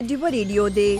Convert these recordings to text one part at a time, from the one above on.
ډیو ریډیو دی.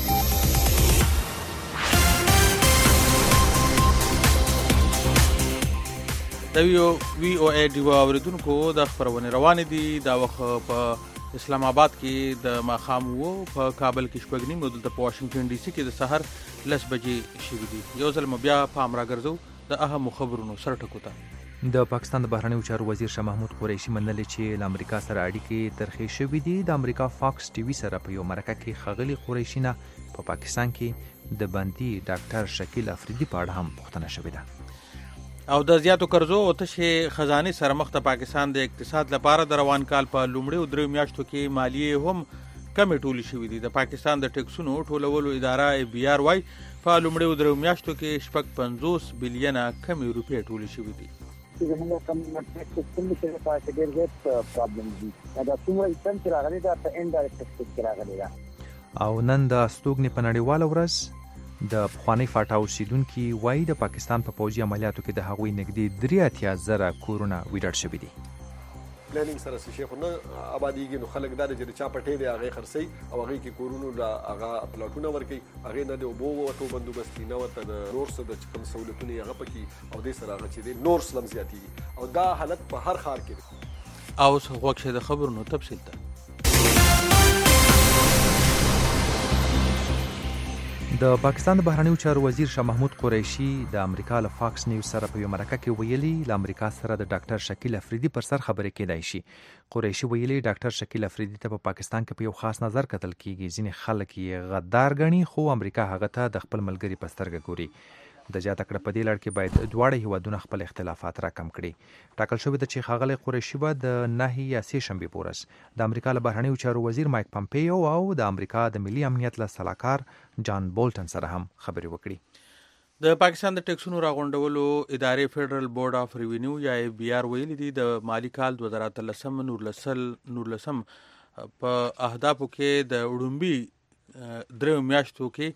د وی او ای ډیو اوریدونکو د خبرونه روانې دي. دا وخت په اسلام آباد کې د ماښام وو، په کابل کې شپږ نیم، دلته په واشنگټن ډي سي کې د سحر 10 بجې شوي دي. یو ځل مو بیا پام راګرځو د اهمو خبرونو سره ټکو ته. د پاکستان د بهرنیو چارو وزیر شاه محمود قریشي منلي چې له امریکا سره اړیکې ترخې شوي دي. د امریکا فاکس ټي وي سره په یو مرکه کې ښاغلي قریشي نه په پاکستان کې د بندي ډاکټر شکیل افریدي په اړه هم پوښتنه شوې ده. او د زیاتو قرضو او تشې خزانه سره مخ ته پاکستان د اقتصاد لپاره د روان کال په لومړي او درې میاشتو کې مالیه هم کمې ټولې شوې دي. د پاکستان د ټیکسونو ټولولو اداره BR وايي په لومړي او درې میاشتو کې 50 بلین کمې روپۍ ټولې شوې دي. زموږ کوم ټیکس چې په ډېر زیات پرابلم دي. دا څومره سم چې راغلي دا په انډایرکټ ټیکس راغلي دا. او نن د استوګنې په نړیواله ورځ د پخوانی فاټا اوسیدونکي وایي د پاکستان په پوځي عملیاتو کې د هغوی نږدې 83,000 کورونه ویجاړ شوي دي. پلانینګ سره شي خو نه آبادیږي، نو خلک دا چې چا پټې دی هغه خرڅي او هغه کې کورونو لا هغه پلاټونه ورکي، هغه نه دی وبو او تو بندوبست نه وته نور څه د کوم سہولتونه هغه پکې او د سره هغه چې دی نور سلم زیاتی او دا حالت په هر ښار کې. او څه د خبرونو تفصیل ته. د پاکستان د بهرنیو چارو وزیر شاه محمود قریشي د امریکا له فاکس نیوز سره په یو مرکه کې ویلي له امریکا سره د ډاکټر شکیل افریدي پر سر خبرې کېدای شي. قریشي ویلي ډاکټر شکیل افریدي ته په پاکستان کې په یو خاص نظر کتل کیږي. ځینې خلک یې غدار ګڼي، خو امریکا هغه ته د خپل ملګري په سترګه ګوري. د زیاته کړه په دې لړ کې باید دواړه هیوادونه خپل اختلافات راکم کړي. ټاکل شوې ده چې ښاغلی قریشي به د 9 یا 3 شنبې په ورځ د امریکا له بهرنیو چارو وزیر مایک پمپیو او د امریکا د ملي امنیت له سلاکار جان بولټن سره هم خبرې وکړي. د پاکستان د ټیکسونو راغونډولو ادارې فدرال بورډ اف ریوینیو یا BR ویلي دي د مالی کال 2013 په اهدافو کې د وړومبي 3 میاشتو کې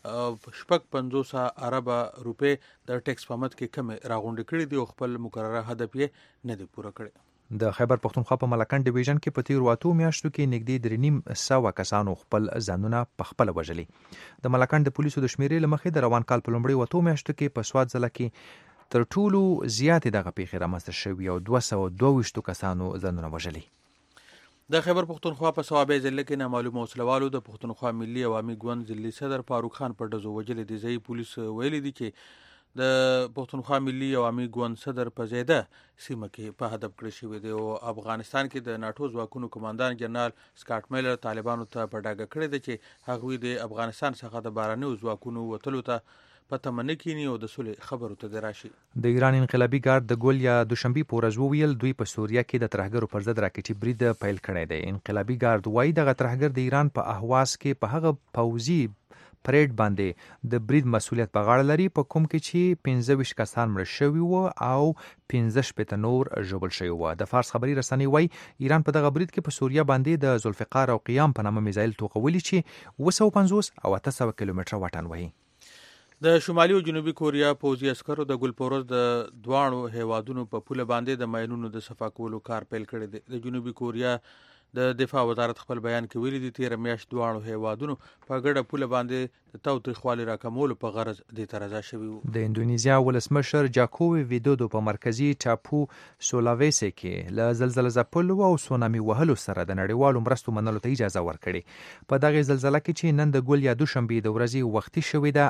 50 ارب روپے د ټیکس په مد کې کم راغونډ کړي دي او خپل مقرره هدف یې نه دی پوره کړی. د خیبر پختونخوا په ملکن ډیویژن کې په تیرو 8 میاشتو کې نږدې 3,500 کسانو خپل ځانونه په خپل وژلي. د ملکن د پولیسو د شمیرې لمخې د روان کال په لومړي 8 میاشتو کې په سواد ضلع کې تر ټولو زیاتې دغه پیښې رامنځته شوي او 222 کسانو ځانونه وژلي. د خیبر پختونخوا په صوابۍ ضلع کې نامعلوم وسلوالو د پختونخوا ملي عوامي ګوند ضلعي صدر فاروق خان په ډزو وژلي دي. ځایي پولیس ویلي دي چې د پختونخوا ملي عوامي ګوند صدر په زیاده سیمه کې په هدف کړی شوی دی او افغانستان کې د ناټو ځواکونو کمانډان جنرال سکاټ میلر طالبانو ته په ډاګه کړی دی چې هغوی د افغانستان څخه د بهرنیو ځواکونو وتلو ته په تمه کینی او د صلح خبرو ته راشي. د ایران انقلابي ګارد د ګول یا دوشنبه په ورځ وویل دوی په سوریه کې د ترهګرو پر ضد راکټي برید پیل کړی دی. انقلابي ګارد وایي دغه ترهګر د ایران په اهواز کې په هغه پوځي پریډ باندې د برید مسولیت په غاړه لري، په کوم کې چې 25 کسان مړه شوي وو او 15 نور ژوبل شوي وو. د فارس خبري رسنۍ وایي ایران په دغه برید کې په سوریه باندې د ذوالفقار او قیام په نامه میزایل توغولي چې 250 او 800 کیلومتره واټن وهي. د شمالي او جنوبي کوریا پوځي عسکرو د ګلپوروز د دواړو هیوادونو په پوله باندې د ماینونو د صفا کولو کار پیل کړی دی. د جنوبي کوریا د دفاع وزارت خپل بیان کې ویلي دي 13 میاشت دواړو هیوادونو په ګډه پوله باندې د تاوتریخوالي راکمولو په غرض د ترازا شوی وو. د اندونیزیا ولسمشر جاکو ویدودو په مرکزی ټاپو سولاویسي کې له زلزلې ځپلو او سونامي وهلو سره د نړیوالو مرستو منلو ته اجازه ورکړي. په دغه زلزلې کې چې نن د ګول یا دوشنبه د ورځې وختي شوې ده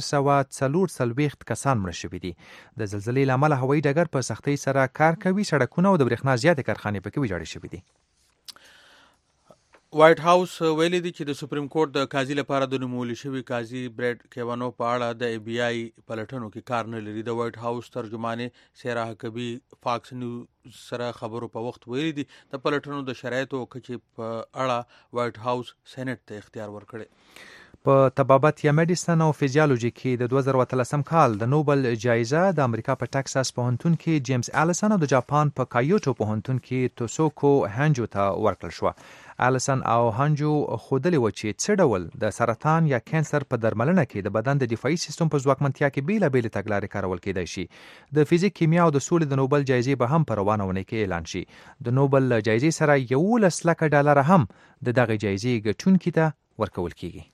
844 کسان مړه شوي دي. د زلزلې لامل هوایي ډګر په سختۍ سره کار کوي، سړکونه او د برېښنا زیاتې کارخانې پکې ویجاړې شوي دي. وایټ هاوس ویلي دی چې د سپریم کورټ د قاضي لپاره د نومول شوی قاضي بریډ کیوانو په اړه د BI پلټنو کې کار نه لري. د وایټ هاوس ترجمانې سیرا حکبي فاکس نیوز سره خبرو په وخت ویلي دی د پلټنو د شرایطو کچې په اړه وایټ هاوس سېنات ته اختیار ورکړي. په طبابت یا میډیسن او فزیولوژي کې د 2013 کال د نوبل جایزه د امریکا په ټکساس پوهنتون کې جیمز الیسن او د جاپان په کایوټو پوهنتون کې توسوکو هانجو ته ورکړل شو. الیسن او هانجو خودلی و چې څه ډول د سرطان یا کانسر په درملنه کې د بدن د دفاعي سیستم په ځواکمنتیا کې بیلابېلې تګلارې کارول کېدای شي. د فزیک، کیمیا او د سولې د نوبل جایزې به هم په روانه اونۍ کې اعلان شي. د نوبل جایزې سره $11 لک هم د دغه جایزې ګټونکي ته ورکول کیږي.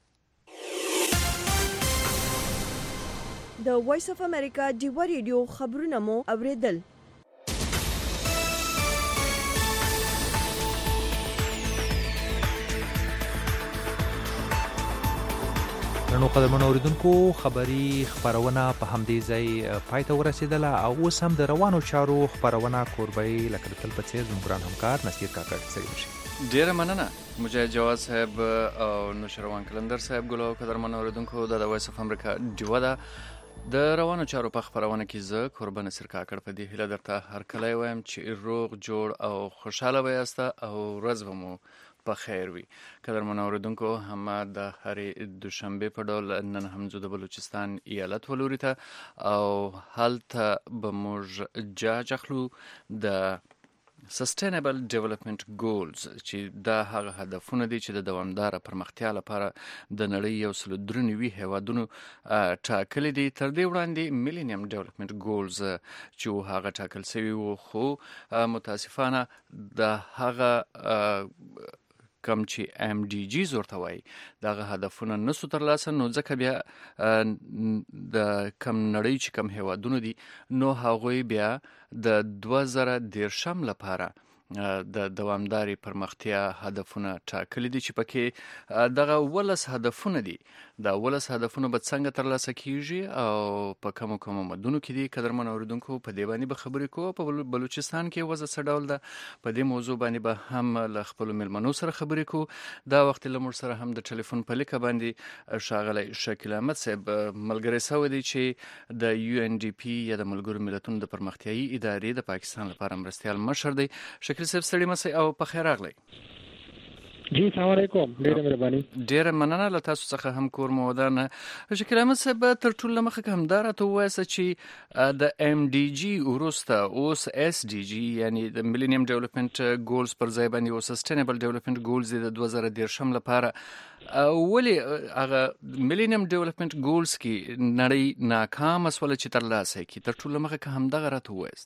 د وایس اف امریکا ډیوا ریډیو خبرونه مو اوریدل. نو قدرمنو اوریدونکو خبری خبرونه په همدې ځای پای ته ورسېدله او اوس هم د روانو چارو خبرونه کوربۍ لکه د تل په څېر زموږ ګران همکار نصیر کاکړ سړي مشي. ډیره مننه مجاهد جواد صاحب او نوشروان کلندر صاحب. ګلو قدرمنو اوریدونکو د وایس اف امریکا ډیوا ده د روانو چارو په خبرونه کې زه قربان نصیر کاکړ په دې هیله درته هر کله وایم چې روغ جوړ او خوشاله وایسته او ورځ مو په خیر وي. قدرمنو اوریدونکو هم د هرې دوشنبه په ډول نن هم زه د بلوچستان ایالت ولوري ته او هلته به موږ جاج اخلو د Sustainable Development Goals چې دا هغه هدفونه دي چې د دوامداره پرمختیا لپاره د نړۍ 193 هیوادونو ټاکلي دي. تر دې وړاندې Millennium Development Goals چې هغه ټاکل شوي وو خو متاسفانه د هغه کم چې MDGs ورته وایي دغه هدفونه نسو ترلاسه، نو ځکه بیا د کم نړۍ چې کم هیوادونه دي نو هغوی بیا د 2030 لپاره د دوامداري پرمختیا هدفونه ټاکلي دي چې پکې دغه 12 هدفونه دي. دا 12 هدفونه به څنګه ترلاسه کیږي او په کومو مدونو کې دي قدرمن اوریدونکو په دی باندې به خبرې کوو. په بلوچستان کې وضع څه ډول ده په دې موضوع باندې به هم له خپل ملمنو سره خبرې کوو. دا وخت له موږ سره هم د ټلیفون په لیکه باندې ښاغلی شکیل احمد صاحب ملګری سوی دی چې د UNDP یا د ملګرو ملتونو د پرمختیایي ادارې د پاکستان لپاره مرستیال مشر دی. شکیل صاحب ستړي مسئ او په خیر راغلی. جی السلام علیکم. ډیره مهرباني. ډیره مننه له تاسو څخه هم کور مو ودانه. شکیل احمد صاحب تر ټولو مخکې هم دا راته ووایاست چې د MDG وروسته اوس SDG یعنی د Millennium Development Goals پر ځای باندې اوس Sustainable Development Goals د 2030 لپاره ولې هغه Millennium Development Goals کې نړۍ ناکام اسوله چې ترلاسه کړي؟ تر ټولو مخکې هم دغه راته ووایاست.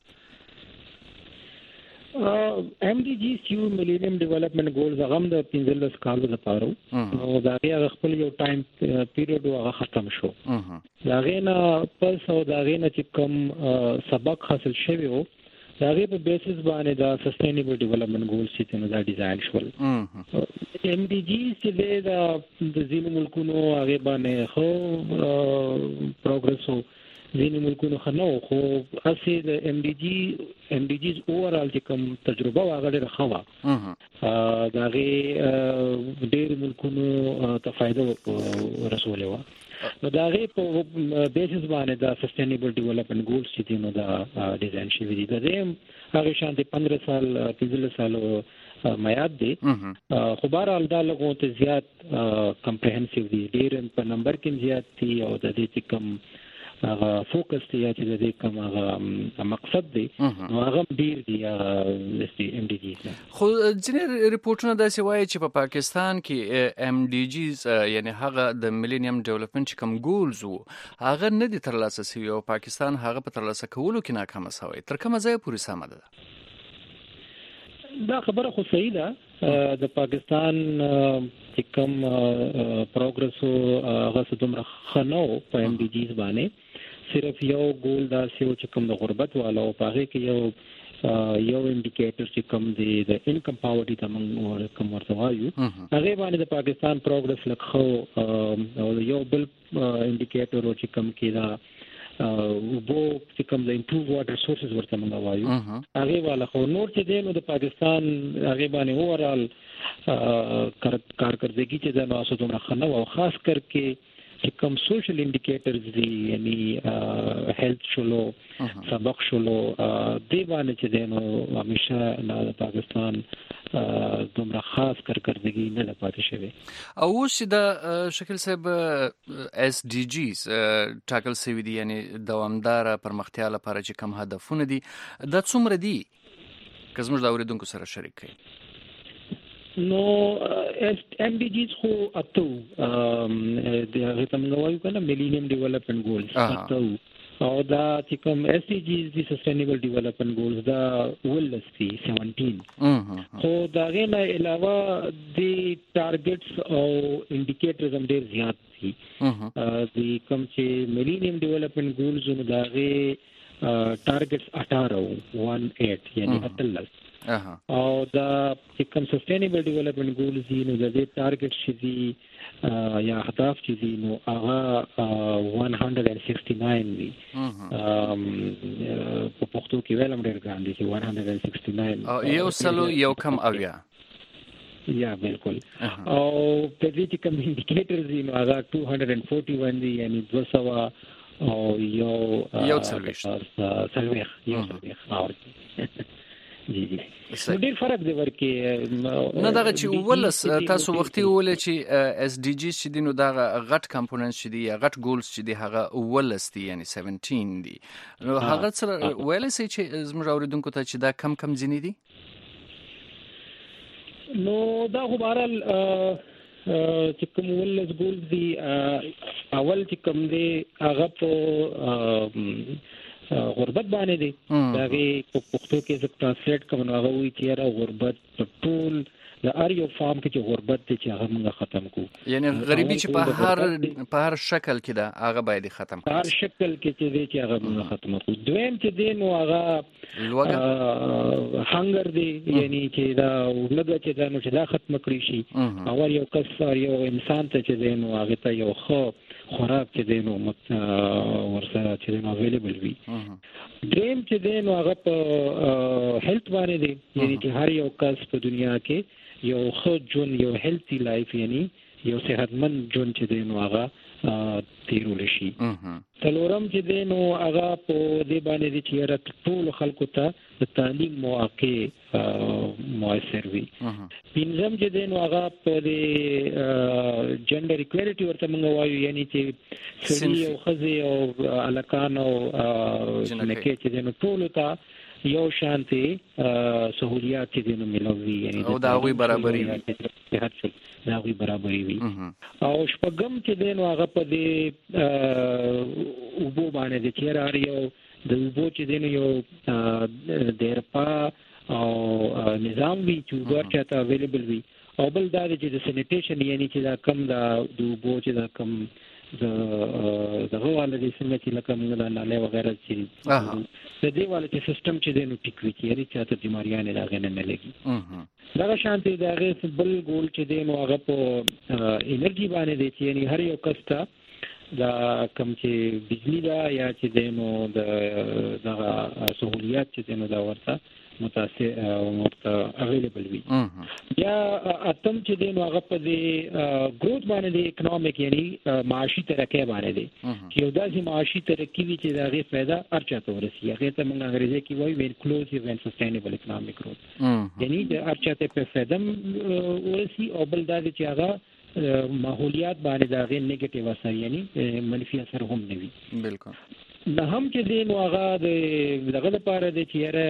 MDGs چې Millennium Development Goals هغه هم د 15 کالو لپاره نو دا هغه خپل یو ټایم پیریډ هغه ختم شو. دا غینه پس او دا غینه چې کوم سبق حاصل شوی وو دا غي په بیسس باندې دا Sustainable Development Goals چې نو دا ډیزاین شول. MDGs چې د ځینو ملکونو هغه باندې خو پروګرس وو، ځینې ملکونو خنو خو اسی د MDGs اوورال چې کوم تجربه واغله راخوا دا غي ډېر ملکونو ته فائدہ رسولې و. نو دا غي په بیسس باندې دا Sustainable Development Goals چې نو دا ډیزاین شوی دي. دا هغه شانتي 15 سال میاد دي خو بهرحال دا لګو ته زیات کمپریهنسیو دي، ډېر په نمبر کې زیات دي او د دې چې کوم هغه فوکس دی چې د دې کوم هغه مقصد دی نو هغه ډیر دی MDGs. خو ځینې ریپورتونه داسې وایي چې په پاکستان کې MDGs یعنی هغه د Millennium Development کوم ګولز وو هغه نه دي ترلاسه شوي او پاکستان هغه په ترلاسه کولو کې ناکام شوی. تر کومه ځای پورې سمه ده؟ دا خبره خو صحیح ده. د پاکستان چې کوم پروګرس هغه څومره خنو په MDGs باندې صرف یو ګول دا چې کوم د غربت والو په هغه کې یو انډیکیټر چې کوم دی د انکم پاورټي ته موږ کوم ورته وایو هغه باندې د پاکستان پروګرس لکه او یو بل انډیکیټر چې کوم کې دا وبو چې کوم د امپروቭ واټر سورسز ورته موږ وایو هغه والا خو نور چې دی نو د پاکستان هغه باندې اورال کارکردګي چې د ناسو دومره خنو او خاص کر کې چې کوم سوشل انډیکیټرز دي یعنی هیلث شلو سبق شلو دی باندې چې دی نو همیشه د پاکستان دومره خاص کارکردګي نه پاتې شوی. او اوس د شکل صاحب SDGs ټاکل شوی دي یعنی دوامدار پرمختیا لپاره چې کوم هدفونه دي دا څومره دي که زموږ د اوریدونکو سره شریک کړئ؟ نو MDGs خو اتو د هغه څنګه وایو کنه Millennium Development Goals اتو او دا چې کوم SDGs دي سستینبل ډیولپمنٹ ګولز دا ولسي 17 خو دا غینه علاوه د ټارګټس او انډیکیټرز هم ډیر زیات دي د کوم چې ملینیم ډیولپمنٹ ګولز نو دا غي ټارګټس 18 یعنی 18 او دا چې کوم سستینبل ډیولپمنٹ ګولز دي نو د ټارګټس دي یا اهداف چې دي نو هغه 169 دي په پښتو کې ویلم ډېر ګران دي چې 169 او یو سلو یو کم اویا یا بالکل او په دې کې کوم انډیکیټرز دي نو هغه 241 دي یعنی 200 او یو سلويخ جی ډیر فرق دی ورکه نه دا چې ولس تاسو وختي ولې چې SDG چې دینو دا غټ کمپوننټ چې دی یا غټ ګولز چې دی هغه ولس دی یعنی 17 دی نو هغه سره ولې چې زموږ اوریدونکو ته چې دا کم ځینې دي نو دا خو بهرال چې کوم ولس ګولز دی اول چې کوم دی هغه په غربت باندې دي داغه په پښتو کې څه ترانسلیټ کوم هغه وی چې را غربت ټول د اریو فارم کې چې غربت دي چې هغه موږ ختم کو یعنی غریبي چې په هر شکل کې ده هغه باید ختم په هر شکل کې چې هغه موږ ختم کو دویم چې دین او هغه هنګر دی یعنی چې دا لږه چې دا نو چې دا ختم کړی شي او یو کس یو انسان ته چې دین او هغه ته یو خو خوراک چې دین او ورسره چې دین اویلیبل وي دریم چې دین او هغه په هیلث باندې دی یعنی چې هر یو کس په دنیا کې یو ښه ژوند یو هیلثي لایف یعنی یو صحتمند ژوند چې دین او هغه تیرول شي څلورم چې دین او هغه په دې باندې چې ټول خلکو ته د تعلیم مواقع موثر وي پنځم چې دین او هغه په دې جندر ایکوالټي ورته موږ وایو یعنی چې سړي او ښځې او الکان او جنکې چې دین ټول ته یو شانتي سہولیات چې دین ملوي یعنی او دا غوي برابرۍ دا غوي برابرۍ وي او شپږم چې دین هغه په دې وبو باندې چې راړي یو د وبو چې دین یو دیرپا او نظام وی چې ورته اویلیبل وي او بل دا چې د سینیټیشن یعنی چې دا کم د وبو چې دا کم دغه والے د څنګه چې لکه موږ د نالې وغیرہ چې د دې والے چې سیستم چې دینو ټیک وي چې لري چې ته بیماریاں نه راغنه نه لګي دا شانتي دغه بل ګول چې دینو هغه په انرژي باندې دي چې یعنی هر یو کستا دا کم چې بجلی دا یا چې دینو د دغه سہولیات چې دینو دا ورته متاثر اویلیبل وي یا اتم چې دین هغه په دې ګروث باندې اکونومیک یعنی معاشي ترقی باندې دي چې یو داسې معاشي ترقی وي چې دا غي फायदा ارچاته ورسي هغه ته موږ انګریزي کې وایي انکلوسیو اینڈ سستینبل اکونومیک ګروث یعنی د ارچاته په फायदा ورسي او بل دا چې هغه ماحولیات باندې دا غي نیگیټیو اثر یعنی منفي اثر هم نه وي بالکل نه هم چې دین هغه دغه لپاره د چیرې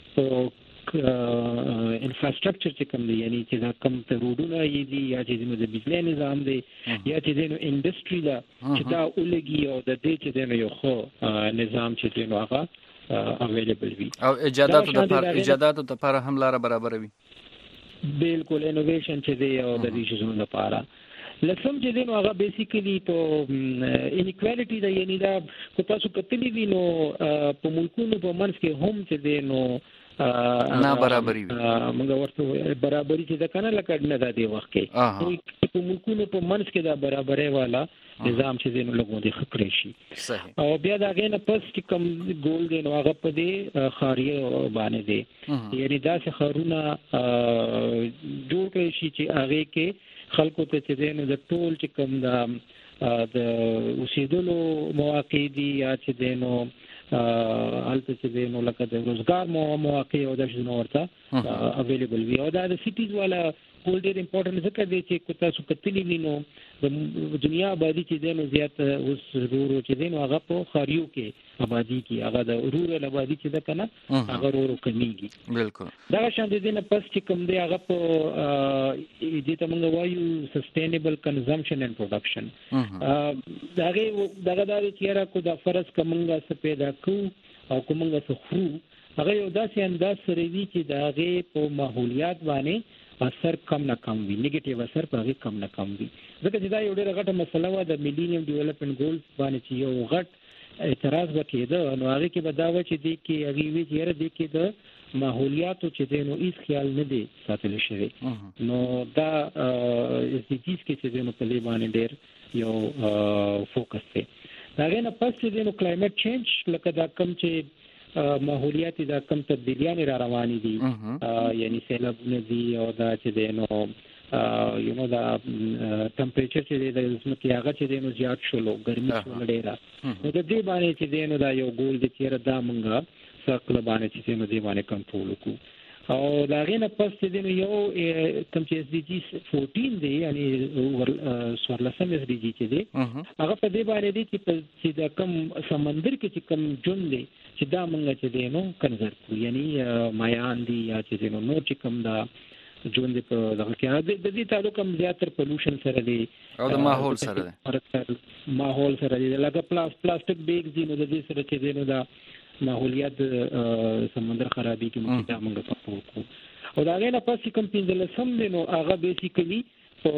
انفراستراکچر چې کوم دی یعنی چې دا کم ته روډونه یې دي یا چې د بجلی نظام دی یا چې د انډستری دا چې دا ولګي او د دې چې د یو خو نظام چې دی نو هغه اویلیبل وي او ایجاداتو لپاره هم لار برابر وي بالکل انوویشن چې دی او د دې شنو لپاره لکه چې دین هغه بیسیکلی په انیکوالټي دا یعنی دا کو تاسو کتلی وی نو په ملکونو په منځ کې هم چې دینو نه برابرۍ موږ ورته برابرۍ چې دا کنه لکه نه دا دی وخت کې په ملکونو په منځ کې دا برابرۍ والا نظام چې دینو لګو دي خکړې شي صحیح او بیا دا غینه پس چې کوم ګول دی نو هغه په دې خاریه باندې دی یعنی دا څه خارونه جوړ کړی شي چې هغه کې خلکو ته چې دینو د ټول چې کوم د اوسېدلو مواقع دي یا چې دینو البته چې دینو لکه د روزګار مواقع او د شنو ورته اویلیبل وي او دا د سټیز والا کول ډیر امپورټنت ځکه دی چې کو تاسو کتلی وینو د دنیا آبادی چې دینو زیات اوس ورو چې دینو هغه په خاریو کې آبادی کې هغه د رورل آبادی چې ده کنه هغه ورو کمیږي. بالکل دا شان دي نه پس چې کوم دی هغه په دې ته موږ وایو سستینبل کنزمپشن اینڈ پروډکشن دغه دا چې را کو د فرض کومه څه پیدا کو او کومه څه خو هغه یو داسې انداز سره وی چې د هغه په ماحولیات باندې اثر کم نه کم وي، نیگیټیو اثر په هغه کم نه کم وي. ځکه چې دا یو ډېر غټه مسله و د میلینیم ډیولپمنٹ ګولز باندې چې یو غټ اعتراض وکړه نو هغه کې به دا و چې د کې هغه وی چې د کې د ماحولیاتو چې د نو هیڅ خیال نه دی ساتل شوی. نو دا اس ډي جیز کې چې د نو په لې باندې ډېر یو فوکس دی. دا غنه پس چې د نو کلایمټ چینج لکه دا کم چې ماحولیاتي دا کم تبدیلیاں را روانې دي یعنی سیلابونه دي او دا چې دینو یو نو دا ټمپریچر چې د زمکه هغه چې دینو زیات شولو ګرمي شول ډیره نو د دې باندې چې دینو دا یو ګول د چیرې دا مونږه سکل باندې چې دینو دې باندې کنټرول وکړو. او دا غینه پس چې دینو یو کم چې اس ډي جی 14 دی یعنی سوارلسم اس ډي جی چې دی هغه په دې باندې دی چې دا کم سمندر کې چې کم جون دی چې دا مونږ چې دینو کنزرو کړو یعنی مایان دی یا چې دینو نو چې کم دا جون دی په دغه کې د دې تعلق هم زیاتره پولوشن سره دی او د ماحول سره دی ماحول سره دی لکه پلاستیک بیگ دی نو د دې سره چې دینو دا ماحولیات سمندر خرابي کې مونږ دا مونږ په کوو. او دا غینه پس کوم پینځلسم دی نو هغه بیسیکلی په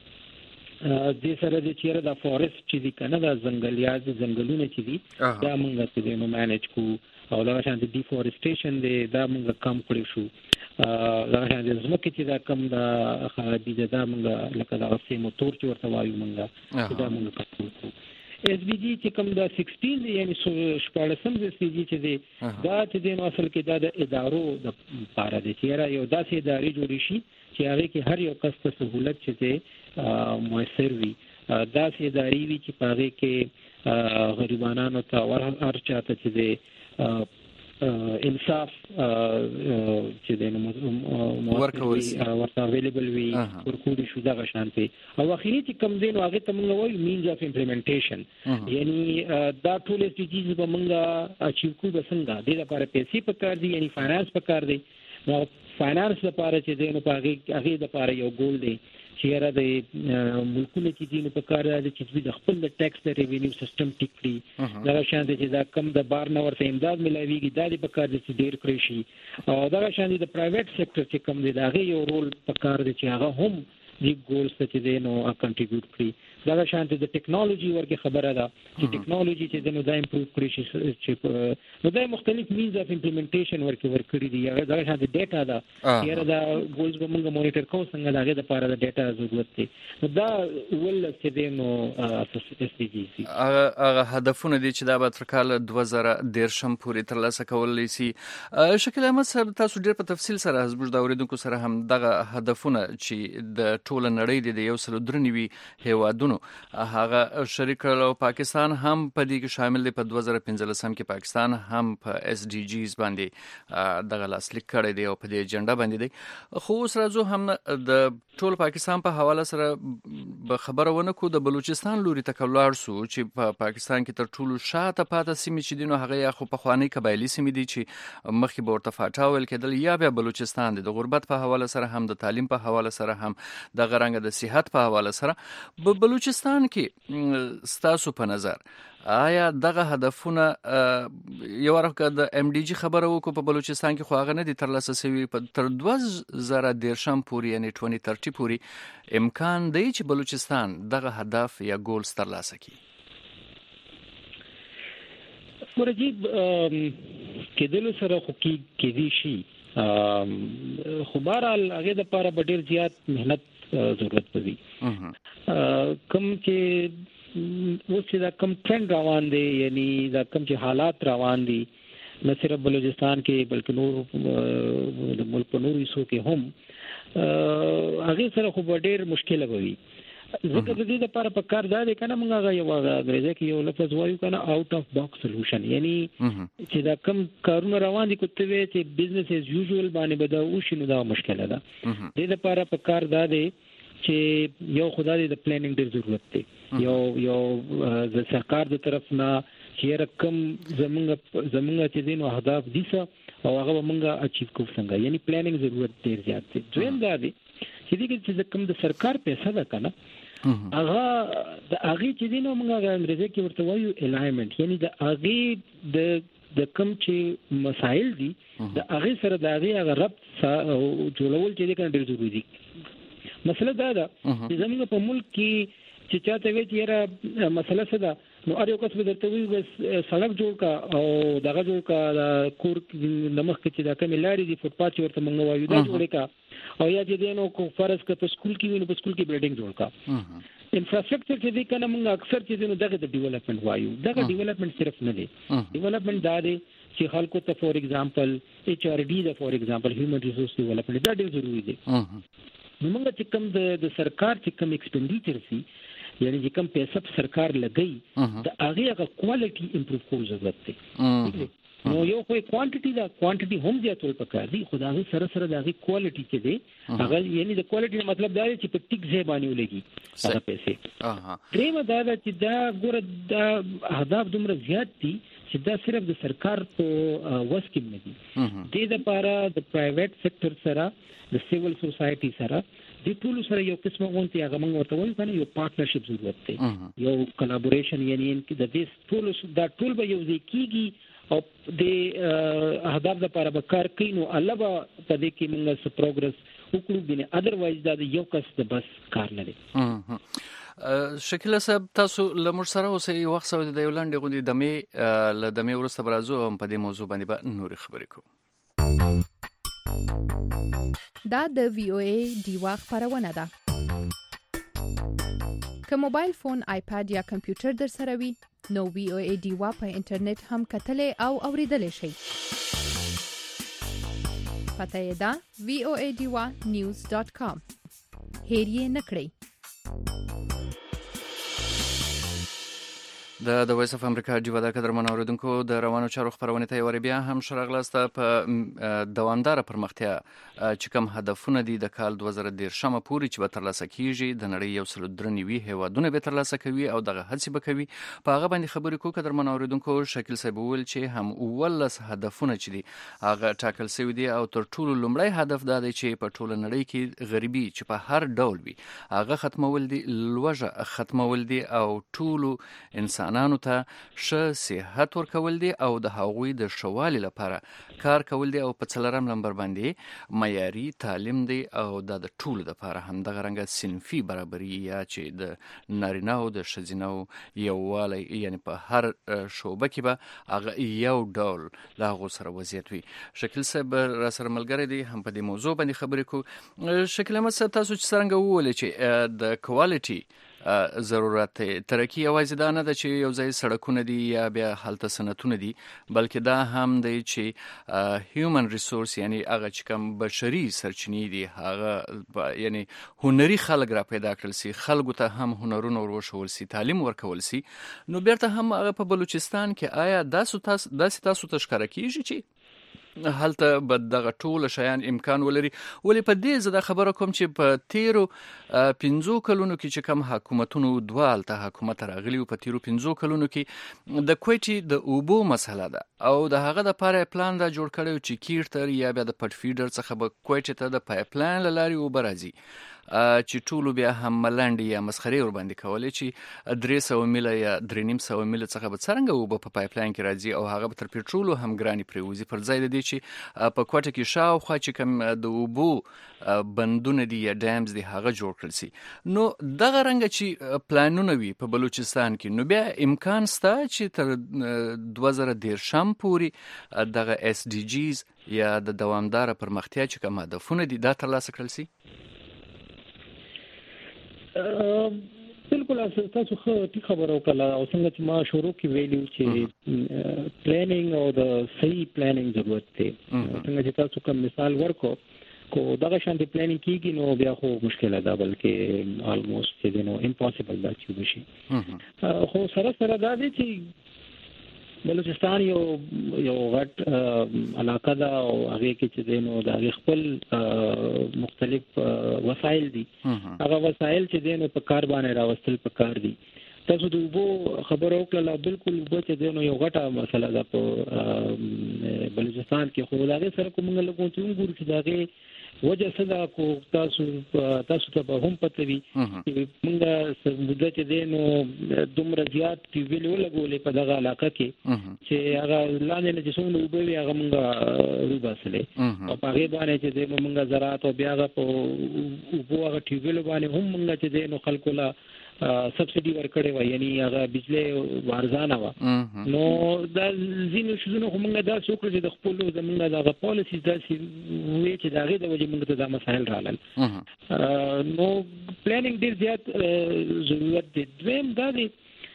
دې سره د چیرې د فورست چې دی کنه د ځنګلونه چې دي دا مونږ ته د مانیج کو او دا شان د ډیفورستیشن دی دا مونږ کم کړی شو. دا شان د زمکه چې دا کم د خرابي دا مونږ لکه دا سه موټر چې ورته وایو مونږ دا مونږ کوو. اس بي جی چې کوم دا 16 دی یعنی شپږم اس بي جی چې دی دا چې د اصل کې دا د ادارو د لپاره دی چې یو داسې ادارې جوړې شي چې هغه کې هر یو کس ته سہولت چې دی موثر وي، داسې ادارې وي چې هغه کې غریبانو ته هر چاته چې دی انصاف چې د ورته اویلیبل وي ورکوړي شو دا شانتي. او اخیری چې کم دین واغې ته موږ وایو مینز اف امپلیمنټیشن یعنی دا ټول اس ډي جیز به موږ اچیو کو بسنګا د لپاره پیسې پکار دي یعنی فاینانس پکار دی. نو فاینانس لپاره چې دین په هغه د لپاره یو ګول دی چې را د ملکونو چې دین په کار راځي چې د خپل د ټیکس د ریوینیو سیستم ټیک کړي دا شان دي چې دا کم د بار نه ورته امداد ملایويږي دا د په کار دي چې ډیر کړی شي. او دا شان دي د پرایویټ سېکټر چې کم دي دا یو رول په کار دي چې هغه هم دی ګولز ته دي نو کنټریبیوټ کړي. دا شان دي د ټیکنالوژي ورګه خبره ده چې ټیکنالوژي چې نو دا امپروو کړی شي چې نو دا مختلف مینز اف امپلیمنټیشن ورکړي دي. دا شان دي ډیټا ده چې دا ګولز به موږ مونیټر کوو څنګه دا د لپاره د ډیټا ضرورت دی. نو دا ول چې دی نو اس ډي جی هغه هدفونه دي چې دا به تر کال 2013 پورې ترلاسه کولای شي. شکل احمد صاحب تاسو ډیر په تفصیل سره زموږ د اوریدونکو سره هم دغه هدفونه چې د ټول نړۍ د یو سل درنوي هیوادونو هغه شریک او پاکستان هم په دې کې شامل دی. په 2015 کې پاکستان هم په اس ډي جیز باندې دغه لاسلیک کړی دی او په دې اجنډا باندې دی. خو اوس راځو هم د ټول پاکستان په حواله سره به خبره ونه کو د بلوچستان لوري ته کولار سو چې په پاکستان کې تر ټولو شاته پاتې سیمې چې دینو هغه یا خو په خواني قبایلی سیمې دي چې مخکې به ورته فاټاول کېدل یا بیا بلوچستان د غربت په حواله سره هم د تعلیم په حواله سره هم د غرنګ د صحت په حواله سره بلوچستان کې ستاسو په نظر آیا دغه هدفونه یو ورکه د ام ډي جی خبره وکړو په بلوچستان کې خو هغه نه دي ترلاسه شوي تر 2013 پورې یعنی 2030 پورې امکان دی چې بلوچستان دغه هدف یا ګولز ترلاسه کړي؟ مرجیب کېدل سره خو کېدی شي خو بهرحال هغه د لپاره به ډیر زیات مهنت ضرورت پوي. کوم چې اوس چې دا کم ټرند روان دی یعنی دا کم چې حالات روان دي نه صرف بلوچستان کې بلکې نور د ملک په نورو حصو کې هم هغه سره خو ډېر مشکل وي. ځکه د دې لپاره په کار دا دی کنه موږ هغه یو انګریزي کې یو لفظ وایو کنه آوټ اف باکس سولوشن، یعنی چې دا کم کارونه روان دي کوته وي چې بزنس از یوزوال باندې به دا وشي نو دا مشکله ده. دې لپاره په کار دا دی چې یو خدای د پلانینګ ډېر ضرورت دی، یو د سرکار د طرف نه چې رقم زمونږ چې دین اهداف دي او هغه موږ اچیو کوو څنګه، یعنی پلانینګ ضرورت ډېر زیات دی. دویم دا دی چې دغه چې کوم د سرکار پیسې ده کنه هغه د هغه چې دینو موږ انګریزي کې ورته وایو الایمنت، یعنی د هغه د کوم چې مسائل دي د هغه سره د هغه ربط جوړول چې د ډېر ضروري دي. مسله دا ده چې زموږ په ملک کې چې چاته وی چې را مسله څه ده نو اړ یو کس به درته وي بس سړک جوړ کا او دغه جوړ کا د کور نمخ کې چې دا کوم لارې دي فوټپاث ورته موږ وایو دا جوړ کا، او یا چې دینو کو فرض ک په سکول کې ویني په سکول کې بلډینګ جوړ کا. انفراستراکچر چې دی کنه موږ اکثر چې دینو دغه د ډیولپمنٹ وایو، دغه ډیولپمنٹ صرف نه دی، ډیولپمنٹ دا دی چې خلکو ته فور ایگزامپل ایچ آر ډی دا فور ایگزامپل هیومن ریسورس ډیولپمنٹ دا ډیر ضروری دی. نو موږ چې کوم د سرکار چې کوم ایکسپنډیچر سي یعنی چې کوم پیسې سرکار لګي د هغه کوالټي امپروو کول ضرورت دی. نو یو خو کوانټیټي دا کوانټیټي هم زیاتول پکار دي، خدای سره سره د هغه کوالټي چې دی هغه یعنی د کوالټي مطلب دا دی چې په ټیک ځای باندې ولګي هغه پیسې. دریم دا چې دا ګوره د اهداف دومره زیات دي چې دا صرف د سرکار په وس کې نه دي، د لپاره د پرایویټ سېکټر سره د سیول سوسایټي سره د ټول سره یو قسمه غونډه هغه موږ ورته وایو کنه یو پارټنرشپ ضرورت دی، یو کلابوریشن، یعنی د دې ټول دا ټول به یو ځای کیږي او د اهداف لپاره به کار کوي. نو الله به په دې کې موږ څه پروګرس وکړو، بنه اذروایز دا یو کس د بس کار نه دی. شکیلا صاحب تاسو لمر سره اوسې وخت سره د یولند غوډي دمه ورسته برازو هم په دې موضوع باندې به نور خبرې کوو. دا د وی او ای دیوا خبرونه ده. که موبایل فون، آیپاد یا کمپیوټر در سره وي نو وی او ای دیوا په انټرنیټ هم کتلې او اوریدلې شي. پته یې ده voadiwa.news.com. هیر یې نکړئ. د وایس اف امریکا ډیوا د قدرمن اوریدونکو د روانو چارو خبرونه ته ور بیا هم شرغلاسته په دوامدار پرمختیا چې کوم هدفونه دي د کال 2013 پورې چې به ترلاسه کیږي د نړۍ یو سل درنوي هیوادونه به ترلاسه کوي او دغه هڅې به کوي. په هغه باندې خبرې کوو قدرمن اوریدونکو. شکل صاحب ویل چې هم ولس هدفونه چې دي هغه ټاکل شوی دي او تر ټولو لومړی هدف دا دی چې په ټوله نړۍ کې غریبي چې په هر ډول وي هغه ختمول دي، لوږه ختمول دي او ټولو انسانانو ته ښه صحت ورکول دي او د هغوی د ښوالي لپاره کار کول دي او په څلورم نمبر باندې معیاري تعلیم دی او د ټولو لپاره هم دغه رنګه صنفي برابري یا چې د نارینه او د ښځینه یووالی یعنی په هر شعبه کې به هغه یو ډول له هغو سره وضعیت وي. شکل صاحب را سره ملګری دی هم په دې موضوع باندې خبرې کوو. شکل احمد صاحب تاسو چې څرنګه وویل چې د کوالټي ضرورت ترقی یوازې دا نه ده چې یو ځای سړکونه دي یا بیا هلته صنعتونه دي، بلکې دا هم دی چې هیومن ریسورس یعنی هغه چې کوم بشري سرچینې دي هغه یعنی هنري خلک را پیدا کړل سي، خلکو ته هم هنرونه ورښول سي، تعلیم ورکول سي. نو بیرته هم هغه په بلوچستان کې آیا داسې تاسو ته ښکاره کیږي چې هلته به دغه ټول شیان امکان ولري؟ ولې په دې زه دا خبره کوم چې په تیرو 15 کلونو کې چې کوم حکومتونو دوالته حکومت راغلی په تیرو 15 کلونو کې د کوټي د اوبو مسله ده او د هغه د لپاره پلان دا جوړ کړی چې کیرتر یا بیا د پټ فیډر څخه به کوټي ته د پایپ لاین لاري اوبه راځي چې ټولو بیا هم ملنډي یا مسخري ور باندې کولې چې 300 میله یا 350 میله څخه به څنګه اوبه په پایپ لاین کې راځي او هغه به تر پیټرولو هم ګراني پریوزي پر ځای د دې چې په کوټه کې شاوخوا چې کوم د اوبو بندونه دي یا ډیمز دي هغه جوړ کړل سي. نو دغه رنګ چې پلانونه وي په بلوچستان کې نو بیا امکان سته چې تر 2013 پورې دغه اس ډي جیز یا د دوامدار پرمختیا چې کوم هدفونه دي دا ترلاسه کړل سي. بالکل تاسو خو خبرو کله او څنګه چې ما شروع کې ویلو چې پلانینګ او د صحیح پلانینګ ضرورت دی. څنګه چې تاسو کوم مثال ورکو کو دغه شان د پلانینګ کیږي نو بیا خو مشکله ده بلکې الموست چې نو امپوسیبل ده چې وشي خو سره دا دي چې بلوچستان یو غټ علاقه ده او هغه کې چې نو د خپل مختلف وسایل دي هغه وسایل چې نو په کار باندې راوستل په کار دي تاسو د وبو خبرو کړل بالکل وبو چې نو یو غټه مسله ده په بلوچستان کې خو دا سره کوم لګون چې ګور چې داغه وجه صدا کو تاسو ته به هم پته وي چې موږ سمبوده چې نو دومره زیات ویلو لګولې په دغه علاقه کې چې هغه لاندې نه چې څومره وبوي هغه موږ روباسلې او په هغه باندې چې موږ زراعت او بیا په وبو هغه ټیوبل باندې هم موږ چې نو خلکو لا سبسيډي ورکړې و یعنی هغه بجلی وارزانه و نو دا زینو شزونه کومه دا څوک چې د خپل زمونږ دغه پالیسي داسې وی چې دغه د وجه موږ ته دا مسائل رالل نو پلانینګ ډیر زیات ضرورت دی دویم دا دی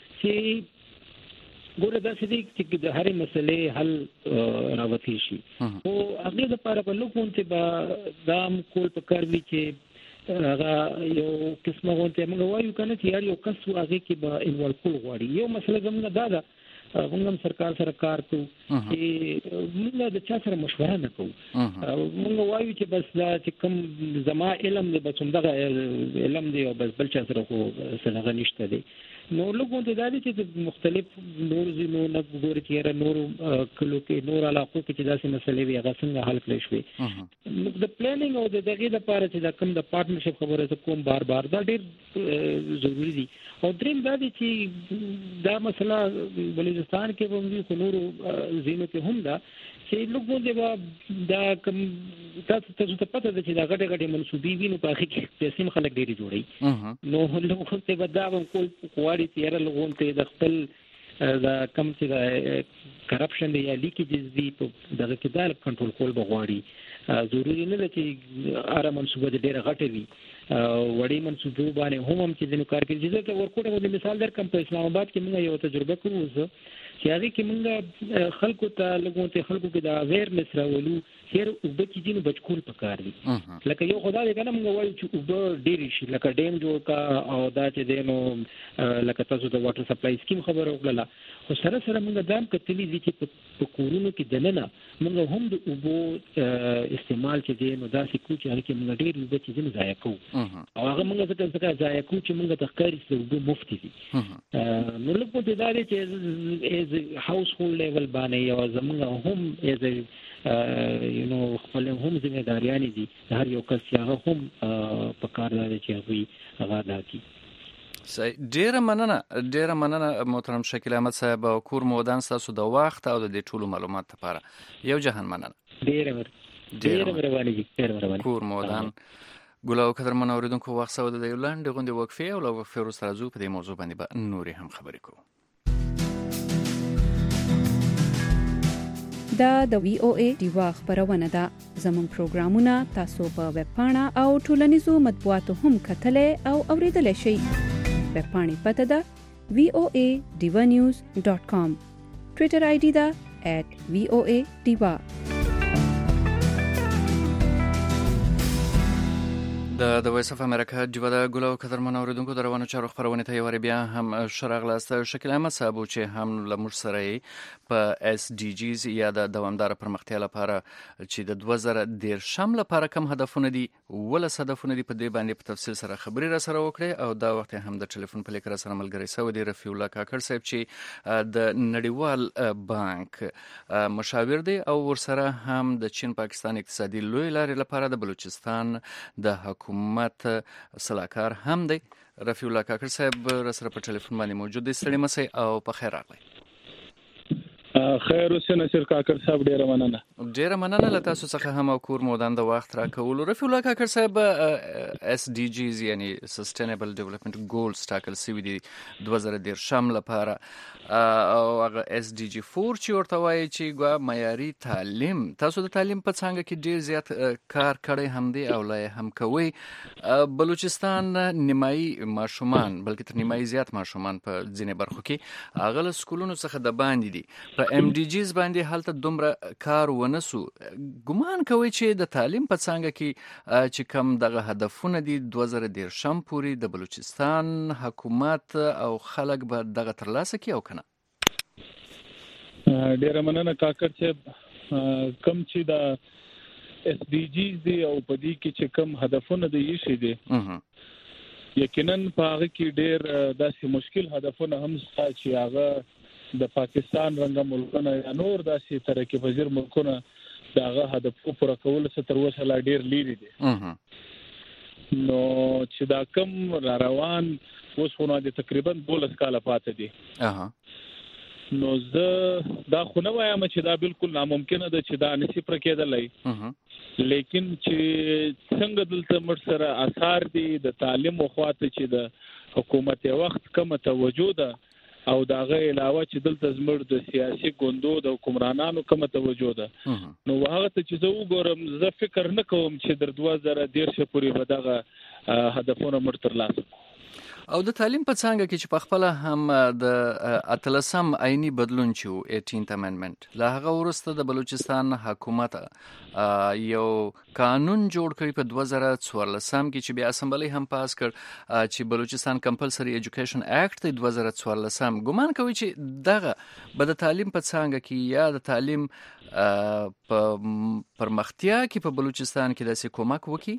چې ګوره دا چې د هرې مسلې حل راوتی شي او هغه د لپاره په لوکون چې دا کول په کار وی چې هغه یو قسمه غونته موږ وایو کنه چې یو کس هغه کې به انوالو کول غواړي یو مسله زموږ دا ده موږ سرکار سره کار کوو چې موږ د چا سره مشوره نه کوو موږ وایو چې بس دا چې کوم زما علم دی بس همدغه علم دی او بس بل چا سره خو څه نشته دی نو لوګون ته دا دي چې مختلف نور زینو نه ګوري چې نور کلو کې نور علاقو کې چې داسې مسلې وي هغه څنګه حل کړی شوی د پلانینګ او د دغه لپاره چې دا کوم د پارټنرشپ خبره کوم بار دا ډیر ضروری دي او دریم دا دي چې دا مسله بلوچستان کې هم په نور زینو کې هم دا چې لوګون دی دا کوم تاسو ته پته ده چې دا غټه منسوبي وي نو په اخر کې پیسې خلک ډېری جوړي نو لوګون ته به دا کول کوالي تیر لوګون ته د خپل دا کم چې دا کرپشن دی یا لیکیجز دی په دغه کې دا کنټرول کول بغواړي ضروري نه ده چې اره منسوبه ډېره غټه وي وړي منسوبه باندې هم چې د کار کې چې دا ورکوټه د مثال در کم په اسلام آباد کې موږ یو تجربه کوو چې هغه کې موږ خلکو ته لګون ته خلکو کې دا اویرنس راولو هر وب چې دینو بچکول پکار دي لکه یو خدای کنه موږ وایو چې وب ډیر شي لکه ډیم جوړ کا او دا چې دینو لکه تاسو د واټر سپلای سکیم خبره وکړه خو سره موږ دام کتلی دي چې په کورونو کې دننه موږ هم د وب استعمال چې دینو دا سکو چې هغه کې موږ ډیر وب چې دینو ضایع کوو او هغه موږ څنګه ضایع کوو چې موږ د ښکاری سره وب مفت دي نو لکه په دې چې هاوس هولډ لیول باندې او زموږ هم از خپل هم ځمېداریان دي هر یو کس هغه هم په کار لري چې هغه ادا کړي ډیره مننه محترم شکیل احمد صاحب او کور مودان تاسو د وخت او د ټولو معلومات لپاره یو جهان مننه ډیره مهرباني کور مودان ګلو قدر من اوریدونکو وخت سود د یولند غونډه وقفه او وقفه وروسته راځو په دې موضوع باندې به نوري هم خبرې کوو دا د وی او ای دیوا خبرونه ده زموږ پروګرامونه تاسو په ویب پاڼه او ټولنیزو مطبوعاتو هم کتلې او اوریدلای شئ ویب پاڼې پته ده voanews.com ټوئیټر آی ډی ده @voadiva د وایس اف امریکا دیوا د ګلو قدر من اوریدونکو دروانه چارو خبرونه ته یو بیا هم شراغلاست شکل احمد صاحب چې هم لمر سره په اس ډي جیز یا د دوامدار پرمختیا لپاره چې د 2010 لپاره کم هدفونه دي ول هدفونه دي په دې باندې په تفصیل سره خبري را سره وکړي او دا وخت هم د ټلیفون په لیکره سره ملګری سو دی رفیع الله کاکړ صاحب چې د نړیوال بانک مشاور دی او ورسره هم د چین پاکستان اقتصادي لوی لارې لپاره د بلوچستان د حکومت صلاحکار هم دی رفیع الله کاکړ صاحب را سره په ټلیفون باندې موجود دی ستړي مسئ او په خیر راغلی خیر اوسه نصر کاکړ صاحب ډیره مننه له تاسو څخه هم او کور مودان د وخت را کول رفیع الله کاکړ صاحب اس ډي جیز یعنی سستینبل ډیولپمنٹ ګولز ټاکل شوی دي 2010 لپاره او هغه اس ډي جی 4 چې ورته وایي چې ګوا معیاري تعلیم تاسو د تعلیم په څنګه کې ډیر زیات کار کړی هم دی او لای هم کوي بلوچستان نیمایي ماشومان بلکې تر نیمایي زیات ماشومان په ځینې برخو کې هغه سکولونو څخه د باندې دي په ام ډي جیز باندې هلته دومره کار ونسو. ګمان کوي چې د تعلیم په څانګه کې چې کم دغه هدفونه دي 2013 پورې د بلوچستان حکومت او خلک به دغه ترلاسه کوي او کنه؟ ډیره مننه کاکړ چې کم چې د اس ډي جیز دی او په دې کې چې کم هدفونه دي یې شي دي یقینا په هغه کې ډیر داسې مشکل هدفونه هم شته چې هغه د پاکستان رنګ ملکونه یا نور داسې ترقی پذیر ملکونه دغه هدف پوره کول څخه تر اوسه لا ډیر لري دي. نو چې دا کم روان اوسونه د تقریبا 12 کال پاتې دي. نو زه دا خو نه وایم چې دا بالکل ناممکن ده چې دا نشي پر کېدلای، لیکن چې څنګه دلته مر سره اثر دي د تعلیم او خواته چې د حکومت وخت کم توجه ده او داغه علاوه چې دلته زمر د سیاسي ګوندو د حکمرانانو کم توجه ده، نو هغه ته چې زه وګورم زه فکر نه کوم چې در 2013 پورې به دغه هدفونه مر تر لاسه. او د تعلیم په څانګه کې چې په خپل هم د اتلسم آئینی بدلون چې 18th امندمنت لا هغه ورسته د بلوچستان حکومت یو قانون جوړ کړی په 2014 کې چې بیا اسمبلی هم پاس کړ چې بلوچستان کمپلسری ایجوکیشن اکټ د 2014. ګمان کوي چې دغه به د تعلیم په څانګه کې یا د تعلیم په پرمختیا کې په بلوچستان کې داسې کومک وکړي؟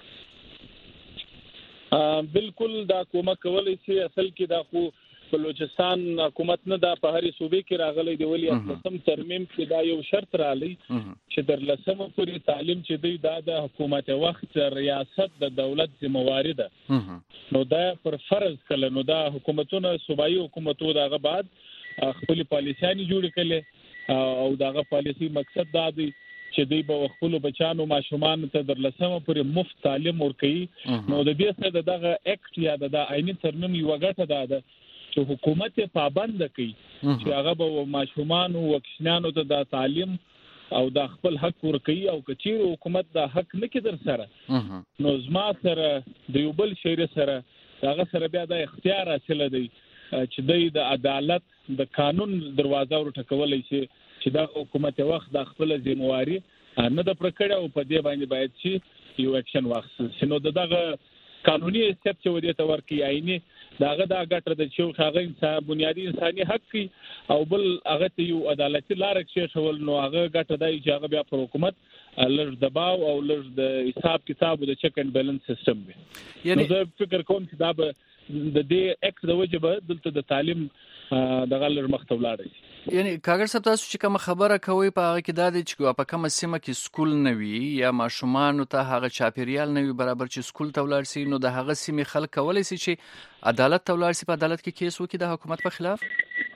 بالکل دا کومک کولای شي. اصل کې دا خو بلوچستان حکومت نه دا په هرې صوبې کې راغلی دی، ولی اتلسم ترمیم کې دا یو شرط رالی چې در لسمه پورې تعلیم چې دی دا د حکومت وخت ریاست د دولت ذمہواری ده. نو دا پر فرض کله نو دا حکومتونه صوبایي حکومتو دغه بعد خپل پالیسیانې جوړ کړي او دغه پالیسی مقصد دا دی چې دوی به خپل بچانو ماشومان ته در لسمه پورې مفت تعلیم ورکړي. نو د دې سره دغه اکټ یا د آئینی ترمیم یو غټه ده چې حکومت پابند کوي چې هغه به ماشومان او وکشنانو ته د تعلیم او د خپل حق ورکړي، او کچیر حکومت د حق نه کې در سره نو زما سره د یو بل شهر سره هغه سره بیا د اختیار حاصل دی چې د عدالت د قانون دروازه ورټکولای شي چې دا حکومت وخت د خپل ذمہواری نه د پرکړه او په دې باندې باید چې یو اکشن واخیستل شي. نو دغه قانوني استپ چې ودی ته ورکی آئینی داغه دا ګټه د چې هغه انسان بنیادی انساني حق کی او بل هغه ته یو عدالتي لار کې شول، نو هغه ګټه دی چې هغه بیا پر حکومت لږ دباو او لږ د حساب کتاب د چیک اند بیلنس سیستم وي. یعنی زه فکر کوم چې دا به د دې اکټ د وجبه دلته د تعلیم دغه لږ مخته ولاړ شي. یعنی کاغذ صاحب تاسو چې کوم خبره کوي په هغه کې دا دی چې په کومه سیمه کې سکول نه وي یا ماشومان ته هغه چاپیریال نه وي برابر چې سکول ته ولاړ شي، نو د هغه سیمې خلک کولای شي چې عدالت ته ولاړ شي، په عدالت کې کیس وکړي د حکومت په خلاف.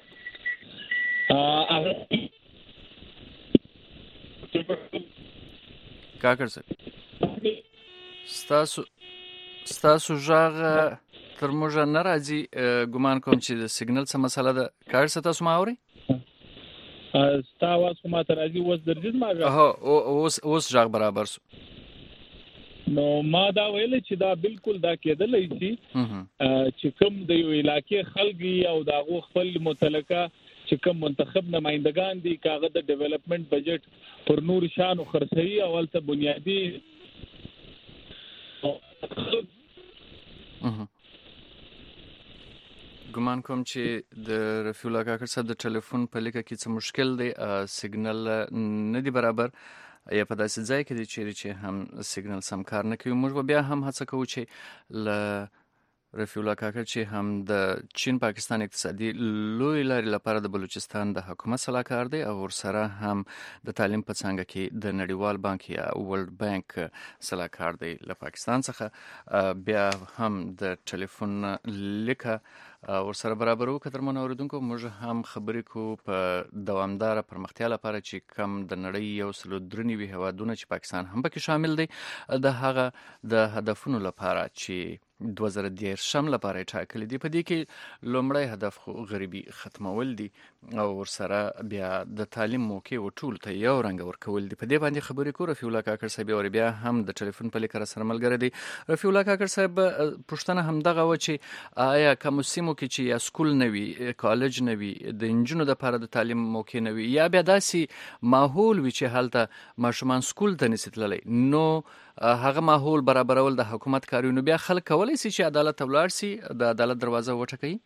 کاغذ صاحب ستاسو ژغ تر موږ نه راځي، ګمان کوم چې د سیګنل څه مسله ده. کاغذ صاحب تاسو ما اورئ؟ ستا आवाज کومه تر راځي اوس درځي ما اوس ژغ برابر سو. نو ما دا ویل چې دا بالکل دا کېدلای شي چې کوم د یو علاقې خلګي او دا غو خپل متعلقه چې کوم منتخب نمائندگان دي کاغه د ډیولپمنٹ بجټ پر نور شان او خرڅي اول ته بنیادی ګمان کوم چې د رفیع الله کاکړ صاحب د ټلیفون په لیکه کې څه مشکل دی، سیګنل نه دی برابر یا په داسې ځای کې دی چې هم سیګنل سم کار نه کوي. موږ بیا هم هڅه کوو چې له رفیع الله کاکړ چې هم د چین پاکستان اقتصادي لوی لارې لپاره د بلوچستان د حکومت سلاکار دی او ورسره هم د تعلیم په څانګه کې د نړیوال بانک یا ورلد بانک سلاکار دی له پاکستان څخه، بیا هم د ټلیفون لیکه ورسره برابر وو. قدرمن اوریدونکو موږ هم خبرې کوو په دوامداره پرمختیا لپاره چې کم د نړۍ 193 هیوادونه چې پاکستان هم پکې شامل دی د هغه د هدفونو لپاره چې 2013 لپاره ټاکلي دي. په دې کې لومړی هدف خو غریبي ختمول دي او ورسره بیا د تعلیم موقع ټول ته یو رنګ ورکول دي. په دې باندې خبرې کوو. رفیع الله کاکړ صاحب اور بیا هم د ټلیفون په لیکه سره ملګری دی. رفیع الله کاکړ صاحب پوښتنه هم دغه و چې آیا کوم سیمو کې چې یا سکول نه وي، کالج نه وي، د انجونو د لپاره د تعلیم موقع نه وي، یا بیا داسې ماحول وي چې هلته ماشومان سکول ته نشي تللی، نو هغه ماحول برابرول د حکومت کار وي، نو بیا خلک کولی شي چې عدالت ته ولاړ شي، د عدالت دروازه وټکوي؟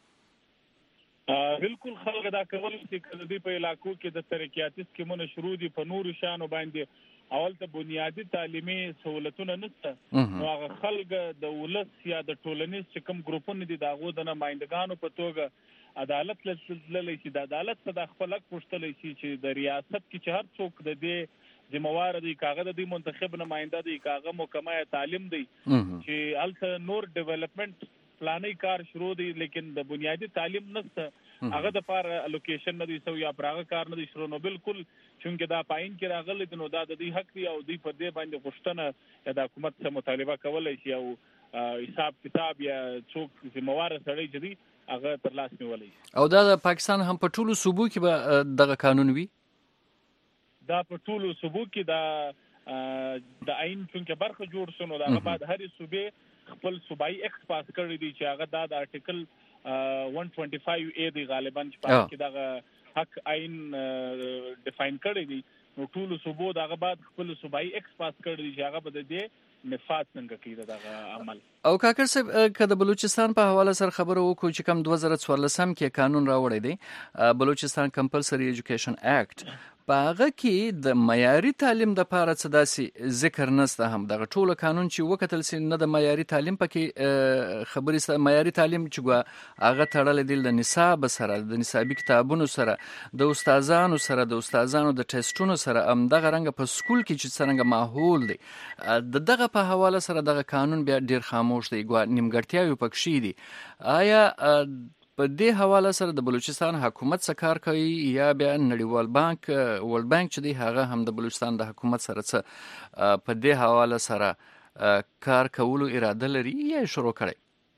بالکل خلک دا کول چې کله دوی په علاقو کې د ترقیاتي سکیمونو شروع دي په نورو شانو باندې اول ته بنیادی تعلیمي سہولتونه نشته، نو هغه خلک د ولس یا د ټولنیز چې کوم ګروپونه دي دغه د نمائندګانو په توګه عدالت لسللی شي. د عدالت څخه د خپل حق پوښتلی شي چې د ریاست کې چې هر څوک د دې ذمہوار دی، کاغه د دې منتخب نماینده دی، کاغه محکمه تعلیم دی چې الته نور ډیولپمنٹ پلانې کار شروع دی، لیکن د بنیادی تعلیم نشته، هغه د پار الوکیشن نه دی سو یا پراغه کار نه دی شروع. نو بالکل چونکه دا پاین کې راغلی نو دا د دې حق دی او دوی په دې باندې غوښتنه د حکومت سره مطالبه کولای شي او حساب کتاب یا څوک ذمہوار سړی چې دی هغه تر لاس نیولای شي. او دا د پاکستان هم په ټولو صوبو کې به دغه قانون وي؟ دا په ټولو صوبو کې د عین چونکه برخه جوړ شونه دا بعد هر صوبې خپل صوبایي ایکټ پاس کړی دی چې هغه د آرټیکل 125A دی غالبا چې پاس کې دغه حق عین ډیفاین کړی دی، نو ټول صوبو دغه بعد خپل صوبایي ایکټ پاس کړی دی چې هغه به د نفاذ څنګه کوي دغه عمل. او کاکر صاحب که د بلوچستان په حواله سره خبره وکړو چې کوم 2014 کې قانون راوړی دی بلوچستان کمپلسري ایجوکیشن ایکټ، په هغه کې د معیاري تعلیم د پاره څه داسې ذکر نشته. هم دغه ټول قانون چې وکتل سي نه د معیاري تعلیم پکې خبرې، معیاري تعلیم چې هغه تړل دي د نصاب سره، د نصابي کتابونو سره، د استادانو سره، د استادانو د ټیسټونو سره، هم دغه رنګ په سکول کې چې څنګه ماحول دی دغه په حواله سره دغه قانون بیا ډیر خاموش دی، نیمګړتیاوې پکې دي. آیا په دې حواله سره د بلوچستان حکومت څه کار کوي یا بیا نړیوال بانک ورلد بانک چې دی هغه هم د بلوچستان د حکومت سره څه په دې حواله سره کار کولو اراده لري یا شروع کړي؟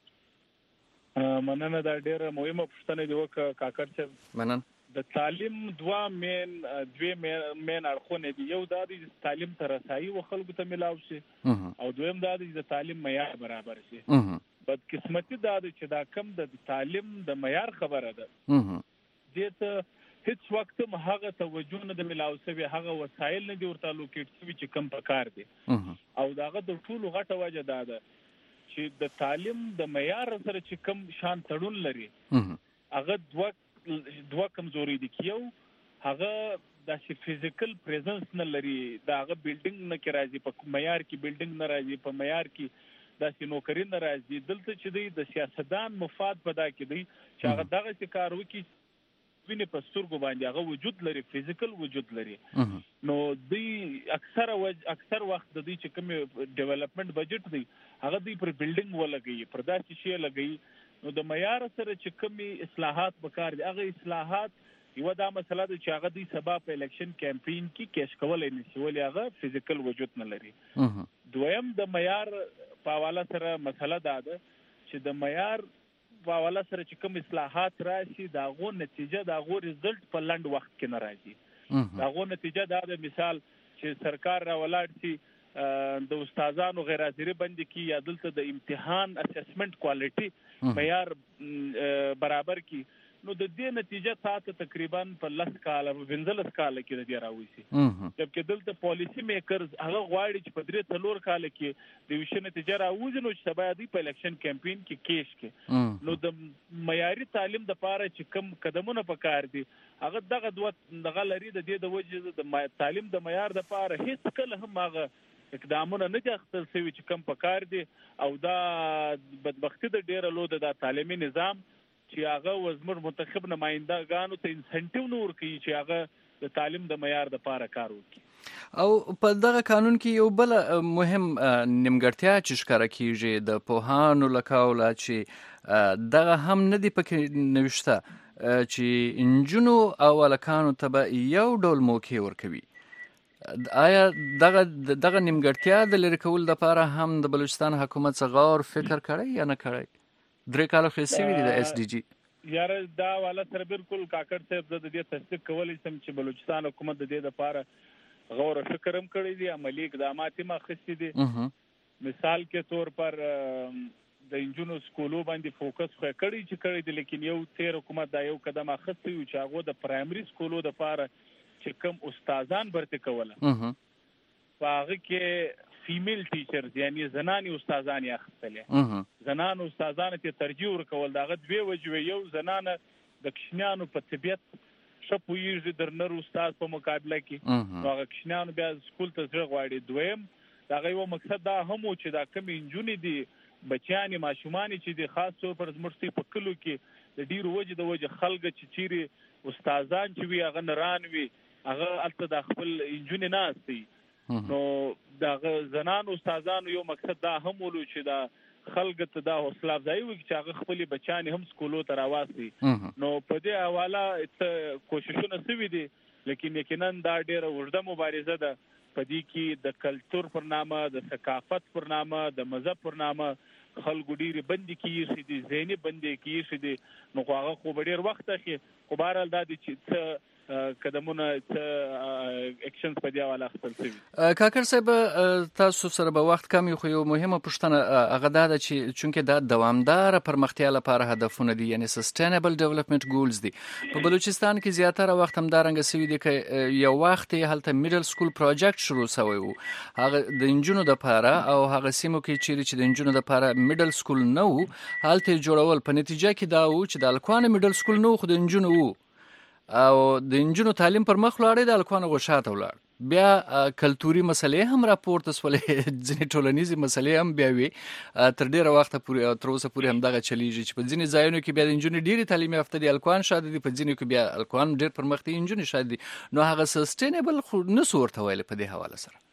مننه، دا ډیره مهمه پوښتنه دی وکړه کاکړ صاحب. مننه. د تعلیم دوه مین اړخونه دي، یو دا دی تعلیم ته رسایي و خلکو ته ملاو شي او دویم دا دی د تعلیم معیار برابر شي. بدقسمتي دا دی چې دا کم د تعلیم د معیار خبره ده، دې ته هیڅ وخت هم هغه توجه نه د ملاو شوی، هغه وسایل نه دي ورته لوکیټ شوي چې کم پکار دي. او داغه د ټولو غټه وجه دا ده چې د تعلیم د معیار سره چې کم شان تړون لري هغه دوه کمزوري دي. یو هغه د فزیکل پریزنس نه لري، دا هغه بیلډینګ نه کې راځي، په معیار کې بیلډینګ نه راځي، په معیار کې داسې نوکري نه راځي. دلته چې دی د سیاستدان مفاد پیدا کړي چې هغه دغه څه کار وکړي ویني په سترګو باندې هغه وجود لري، فزیکل وجود لري. نو دوی اکثر وخت د دوی چې کوم ډیولپمنٹ بجټ دی هغه دوی پر بیلډینګ ولګي، پر داسې شی لګي. نو د معیار سره چې کوم اصلاحات وکړ دي هغه اصلاحات یو دا مسله ده چې هغه دوی سبا په الیکشن کمپاین کې کیش کولای نشي ولې هغه فزیکل وجود نه لري. دویم د معیار په حواله سره مسله ده چې د معیار په حواله سره چې کوم اصلاحات راشي دا غو نتیجه دا غو ریزلټ په لند وخت کې نه راځي. دا غو نتیجه دا د مثال چې سرکار را ولاړ شي د استادانو غیر حاضری بند کی یا دلته د امتحان اسسمنت کوالټي معیار برابر کی، نو د دې نتیجه ساته تقریبا په 10 کال 15 کال کې دی راوځي. جبکې دلته پالیسی میکرز هغه غواړي چې په 3-4 کال کې د ویشن نتیجه راوځي، نو چې سبا دی په الیکشن کمپاین کې کیش کې. نو د معیاري تعلیم د پاره چې کم قدمونه پکار دي هغه دغه لري. د دې د وجه د تعلیم د معیار د پاره هیڅ کله هم هغه اقدامونه نه اخیستل شوي چې کم پکار دي. او دا بدبختی د ډیره لوده د تعلیمي نظام چې هغه وزمر منتخب نمائندګانو ته انسنټیو نه ورکوي چې هغه د تعلیم د معیار د پاره کار وکړي. او په دغه قانون کې یو بل مهم نیمګړتیا چې ښکاره کیږي د پوهانو لکاوله چې دغه هم نه دی پکې نوشته چې انجونو او الکانو ته به یو ډول موقع ورکوي. آیا دغه نیمګړتیا د لرې کولو لپاره هم د بلوچستان حکومت څخه غور فکر کړی یا نه کړی؟ 3 کاله خو سوي دي د اس ډي جی. یاره دا والا سره بالکل کاکړ صاحب د دې تصدیق کولی سم چې بلوچستان حکومت د دې لپاره غور فکر هم کړی دي، عملی اقدامات هم اخیستي دي. مثال کے طور پر د انجونو سکولو باندې فوکس کړی چې کړی دي، لیکن یو تیر حکومت دا یو قدم اخیستی و چې هغه د پرایمري سکولو د لپاره چې کوم استادان برته کوله هغه کې فیمیل ټیچرز یعنی زنانی استادان یې اخیستل. زنانو استادان ته ترجیح ورکول. داغه دوی وجوي، یو زنانه د کشنیانو په طبيعت شپویږي در نر استاد په مقابله کې، هغه کشنیانو بیا سکول ته ځغ واړي. دویم داغه یو مقصد دا هم چې دا کم انجونی دي بچیانی ماشومانی چې د خاص طور پر زمرسي په کلو کې د ډیر وجه خلک چې چیرې استادان چې وی هغه نران وی هغه البته د خپل انجونی ناشتي. نو دا زنان استادان یو مقصد دا هم ولو چې دا خلک ته دا حوصله افزایی وي چې هغه خپل بچیانی هم سکولو ته راواسي. نو په دې حواله کوششونه سوي دي، لیکن یقینا دا ډیره اوږده مبارزه ده. پدې کې د کلچر پر نامه، د ثقافت پر نامه، د مذهب پر نامه خلکو ډیره بندي کیږي دي، ذهني بندي کیږي دي. نو هغه خو ډیر وخت کې خو بهرحال دا دي چې قدمونه اکشنز په دی حواله خپل شي. کاکر صاحب تاسو سره به وخت کم یو، خو یو مهمه پوښتنه هغه دا ده چې چونکه دا دوامدار پرمختیا لپاره هدفونه دي، یعنی سستینبل ډیولپمنٹ ګولز دي. په بلوچستان کې زیاتره وخت هم دا رنګ سوي دي چې یو وخت هلته میډل سکول پروجیکټ شروع شوی و، هغه د انجونو د لپاره، او هغه سیمو کې چې د انجونو د لپاره میډل سکول نه و هلته جوړول. په نتیجه کې دا و چې د الکوان میډل سکول نه خو د انجونو و، او د انجونو تعلیم پر مخ لاړې، د الکوان غوښاته ولاړ. بیا کلتوري مسلې هم راپورته سولې، ځینې ټولنیزې مسلې هم بیا وي تر ډیره وخت پورې، تر اوسه پورې هم دغه چلیږي چې په ځینې ځایونو کې بیا د انجونې ډیرې تعلیم یافته دي، الکوان شاده دي، په ځینو کې بیا الکوان ډیر پرمخ دي، انجونې شاده دي. نو هغه سستینبل خو نه سو ورته ویل په دې حواله سره.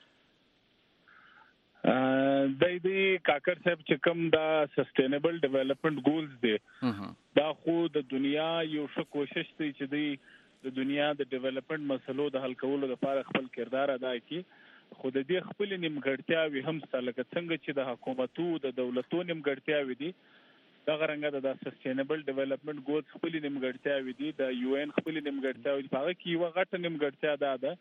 د دې کاکر صاحب چې کوم دا سستینبل ډیولپمنٹ ګولز دي، دا خو د دنیا یو ښه کوشش دی چې د دنیا د ډیولپمنٹ مسلو د حل کولو لپاره خپل کردار ادا کړي. خو د دې خپل نیمګړتیاوي هم شته، لکه څنګه چې د حکومتو د دولتو نیمګړتیاوي دي، دغه رنګه د سستینبل ډیولپمنٹ ګولز خپل نیمګړتیاوي دي، د یو ان خپل نیمګړتیاوي دي. هغه کې یو غټه نیمګړتیا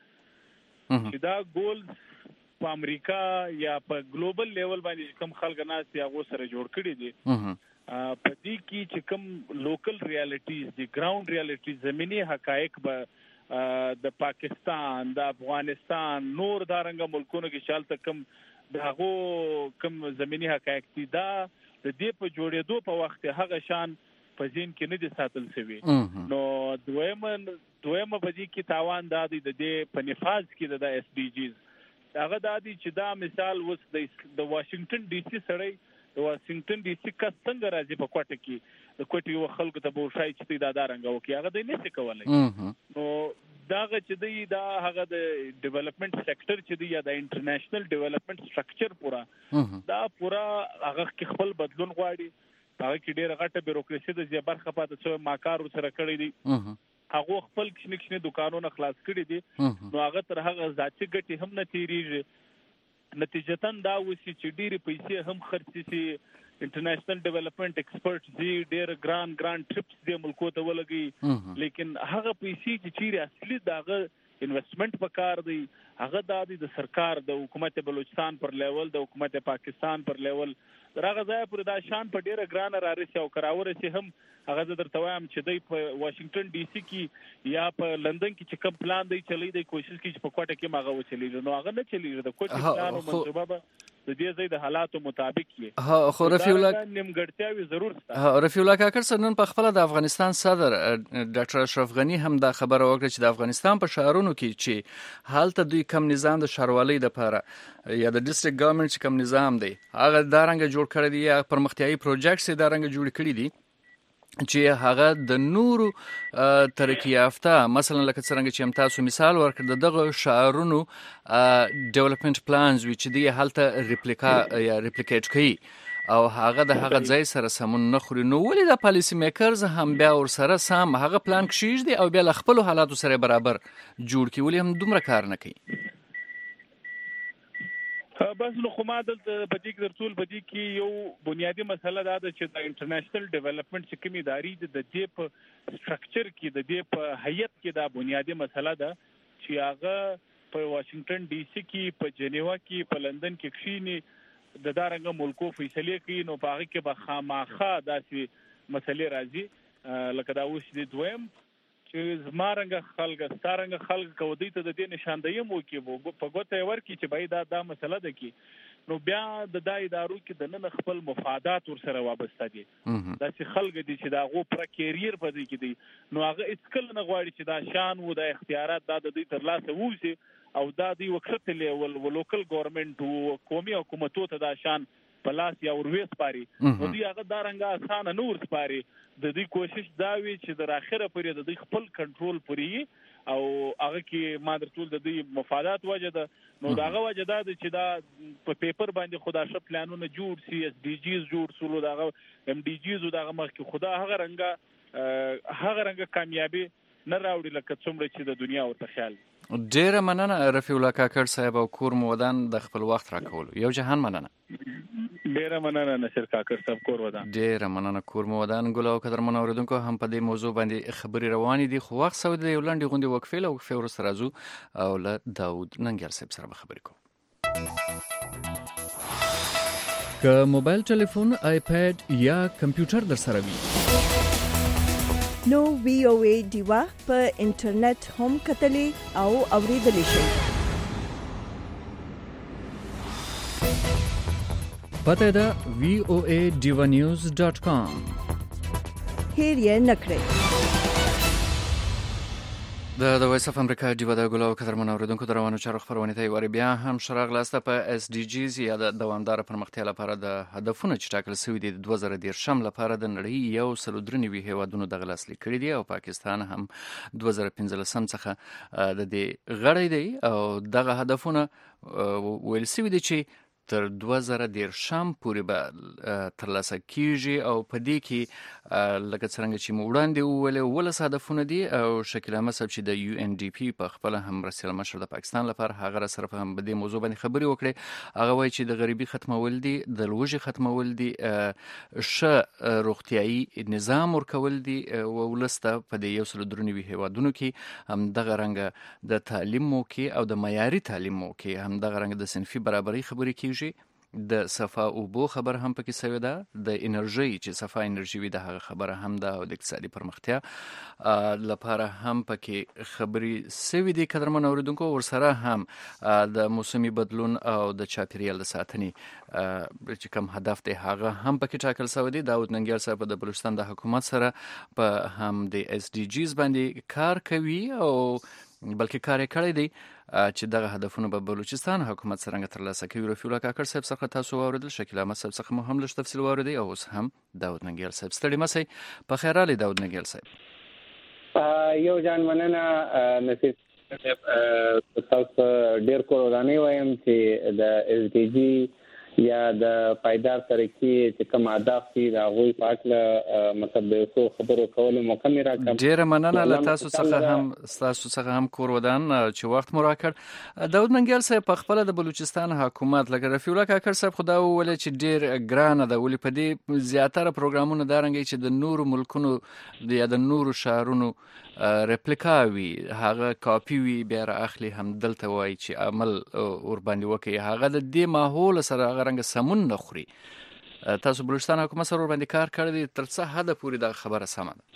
ده چې دا ګولز په امریکا یا په ګلوبل لیول باندې کوم خلک ناس هغه سره جوړ کړي دي. په دې کې چې کوم لوکل ریالټیز دي، ګراوند ریالټیز، زمینی حقایق به د پاکستان، د افغانستان، نور دارنګ ملکونو کې شالته کوم دغه کوم زمینی حقایق دي، دا د دې په جوړېدو په وخت هغه شان په ځین کې نه دي ساتل شوی. نو دویمه په دې کې تاوان دا دی د دې په نفاذ کې د اس ډي جیز. هغه دا دی چې دا مثال وس د واشنگټن ډي سي سړی، د واشنگټن ډي سي کا څنګه راځي په کوټه کې د کوټي یو خلکو ته بوشای چې دا دارنګ وکي، هغه د نه څه کولای. نو داغه چې دی دا هغه د ډیولپمنٹ سېکټر چې دی یا د انټرنیشنل ډیولپمنٹ سټرکچر پورا هغه کې خپل بدلون غواړي. هغه کې ډېر غټه بیروکراسي د زیبر خپاته څو ماکار سره کړی دی، هغه خپل کښنه دکانونه خلاص کړي دي. نو هغه تر هغه ذاتي ګټي هم نه تیریږي. نتیجتاً دا وسی چې ډېری پیسې هم خرڅ شي، انټرنیشنل ډیولپمنٹ ایکسپرټس دي، ډېر ګران ټریپس دي ملکو ته ولګي، لیکن هغه پیسې چې چیرې اصلي داغه انویسټمنٹ پکار دی، هغه د سرکار د حکومت بلوچستان پر لیول، د حکومت پاکستان پر لیول درغه ځای پر دا شان په ډیره ګران رارسي او کراوره سي هم هغه درته وایم چې دی په واشنگټن ډي سي کې یا په لندن کې چې کوم پلان دی چلی دی کوشش کوي چې په کوټه کې ماغه وچلی، نو هغه نه چلیږي. د کوټه پلان او منصوبه به د دې ځای د حالاتو مطابق یې. خو رفیع الله نیمګړتیاوي ضرور شته. رفیع الله کاکر سره نن په خپل د افغانستان صدر ډاکټر اشرف غنی هم دا خبره وکړه چې د افغانستان په شهرونو کې چې حالت دوی کم نظام د شاروالۍ لپاره یا د ډیسټریکټ ګورنمنت چې کم نظام دی هغه دارنګ جوړ کړی دی، یا پرمختیایي پروجیکټس یې دارنګ جوړ کړی دي چې هغه د نورو ترقی یافته، مثلا لکه څنګه چې تاسو مثال ورکړ دغه شهرونو ډیولپمنٹ پلانز وی چې دی هلته ریپلیکیټ کوي او هغه د هغه ځای سره سمون نه خوري. نو ولې د پالیسی میکرز هم بیا ور سره سم هغه پلان کشیږي او بیا خپل حالاتو سره برابر جوړ کی، ولې هم دومره کار نه کوي؟ بس نو خو ما د پدې کې درتول پدې کې یو بنیادی مسله دا ده چې د انټرنیشنل ډیولپمنٹ چې کومې ادارې د دې په سټرکچر کې د دې په هیئت کې دا بنیادی مسله ده چې هغه په واشنگټن ډي سي کې په جنیوا کې په لندن کې کښینی د دارنګ ملکو فیصله کوي نو په هغه کې به خامخا داسې مسلې راځي لکه دا اوس د دویم چې زمارنګ خلک ستارنګ خلک کودی ته د دې نشاندهي مو کې په ګوته ورکی چې باید دا مسله ده کې نو بیا د دای ادارو کې د نن خپل مفادات ور سره وابسته دي دا چې خلک دي چې دا غو پر کیریر په دې کې دي نو هغه اسکل نه غواړي چې دا شان وو د اختیارات د دې تر لاسه ووسی او دا دی وکړه لیول و لوکل ګورنمنت او قومي حکومتو ته دا شان پلاس یا ورويس پاري نو دی هغه دارنګه اسانه نور سپاري د دې کوشش دا وی چې د اخره پرې د دې خپل کنټرول پرې او هغه کې ما درتول د دې مفادات وجه ده نو داغه وجه ده چې دا په پیپر باندې خدا شپ پلانونه جوړ سی اس ډي جیز جوړ سولو داغه ام ډي جیز داغه مخ کې خدا هغه رنګه کامیابی نه راوړي لکه څومره چې د دنیا ورته خیال ډیره مننه رفیع الله کاکړ صاحب او کور مودان د خپل وخت راکولو یو جهان مننه ډیره مننه نصر کاکړ صاحب کور ودان ډیره مننه کور مودان ګل او قدر منوریدونکو هم په دې موضوع باندې خبري روانې دي خو وخت سود دی ولندې غونډه وقفه ورسره راځو او له داود ننګر صاحب سره خبرې کوو که موبایل ټلیفون آیپاد یا کمپیوټر در سره وي نو وی او ای دیوا په انټرنیټ هم کتلی او اوریدلی شئ پته ده voadivanews.com هیر یې نکړئ د وایس اف امریکا دیوا د ګلو قدرمن اوریدونکو د روانو چارو خبرونه ته وری بیا هم شراغ لاسته په اس ډي جیز یا د دوامدار پرمختیا لپاره د هدفونو چې ټاکل شوی دي د 2013 لپاره د نړۍ یو سل درنوي هیوادونو د غلاسلي کړی دي او پاکستان هم 2015 څخه د دې غړی دی او دغه هدفونه ویل شوی دي چې تر 2013 پورې به ترلاسه کیږي او په دې کې لکه څنګه چې وړاندې ویل ولس هدفونه دي او شکیل احمد صاحب چې د یو ان ډي پی په خپل هم رسول مشر د پاکستان لپاره هغه سره هم په دې موضوع باندې خبري وکړي هغه وایي چې د غریبي ختمول دي د لوږې ختمول دي روغتيایي نظام ورکول دي او ولسته په دې یو سل درنوي هیوادونو کې هم دغه رنګ د تعلیم مو کې او د معیاري تعلیم مو کې هم دغه رنګ د صنفي برابرۍ خبري کیږي د صفا او بو خبر هم پکې سوی ده د انرژي چې صفا انرژي وي د هغه خبره هم ده او د اقتصادي پرمختیا لپاره هم پکې خبري سوي دي قدرمن اوریدونکو ورسره هم د موسمي بدلون او د چاپیریال د ساتنې چې کوم هدف دی هغه هم پکې ټاکل شوی دی داود ننګر صاحب د بلوچستان د حکومت سره په هم د اس ډي جیز باندې کار کوي او بلکې کار کړی دی چې دغه هدفونه به بلوچستان حکومت څنګه ترلاسه کوي رفیع الله کاکړ صاحب څخه تاسو واوریدل شکیل احمد صاحب څخه مو هم لږ تفصیل واوریدي او اوس هم داود ننګر صاحب ستړي مسئ په خیر علي داود ننګر صاحب یو ځان مننه نصیب تاسو ډیر کورانه وایم چې د اس ډي جی یا د پایدار ترقی چې کوم اهداف دي دا غوي پاتله مطلب د څو خبرو کولو موقع مې راکړه ډیر مننه له تاسو څخه هم کور ودان چې وخت مو راکړ داود ننګر صاحب په خپل د بلوچستان حکومت لکه رفیع الله کاکړ صاحب خدا ویل چې ډیر ګرانه ده ولې په دې زیاتره پروګرامونه دارنګي چې د نورو ملکونو یا د نورو شهرونو ریپلیکا وی هغه کاپی وی بیا اخلي هم دلته وای چې عمل ور باندې وکي هغه د دې ماحول سره هغه رنګ سمون نخري تاسو بلوچستان حکومت سره ور باندې کار کړی تر څه حد پورې دا خبره سمه ده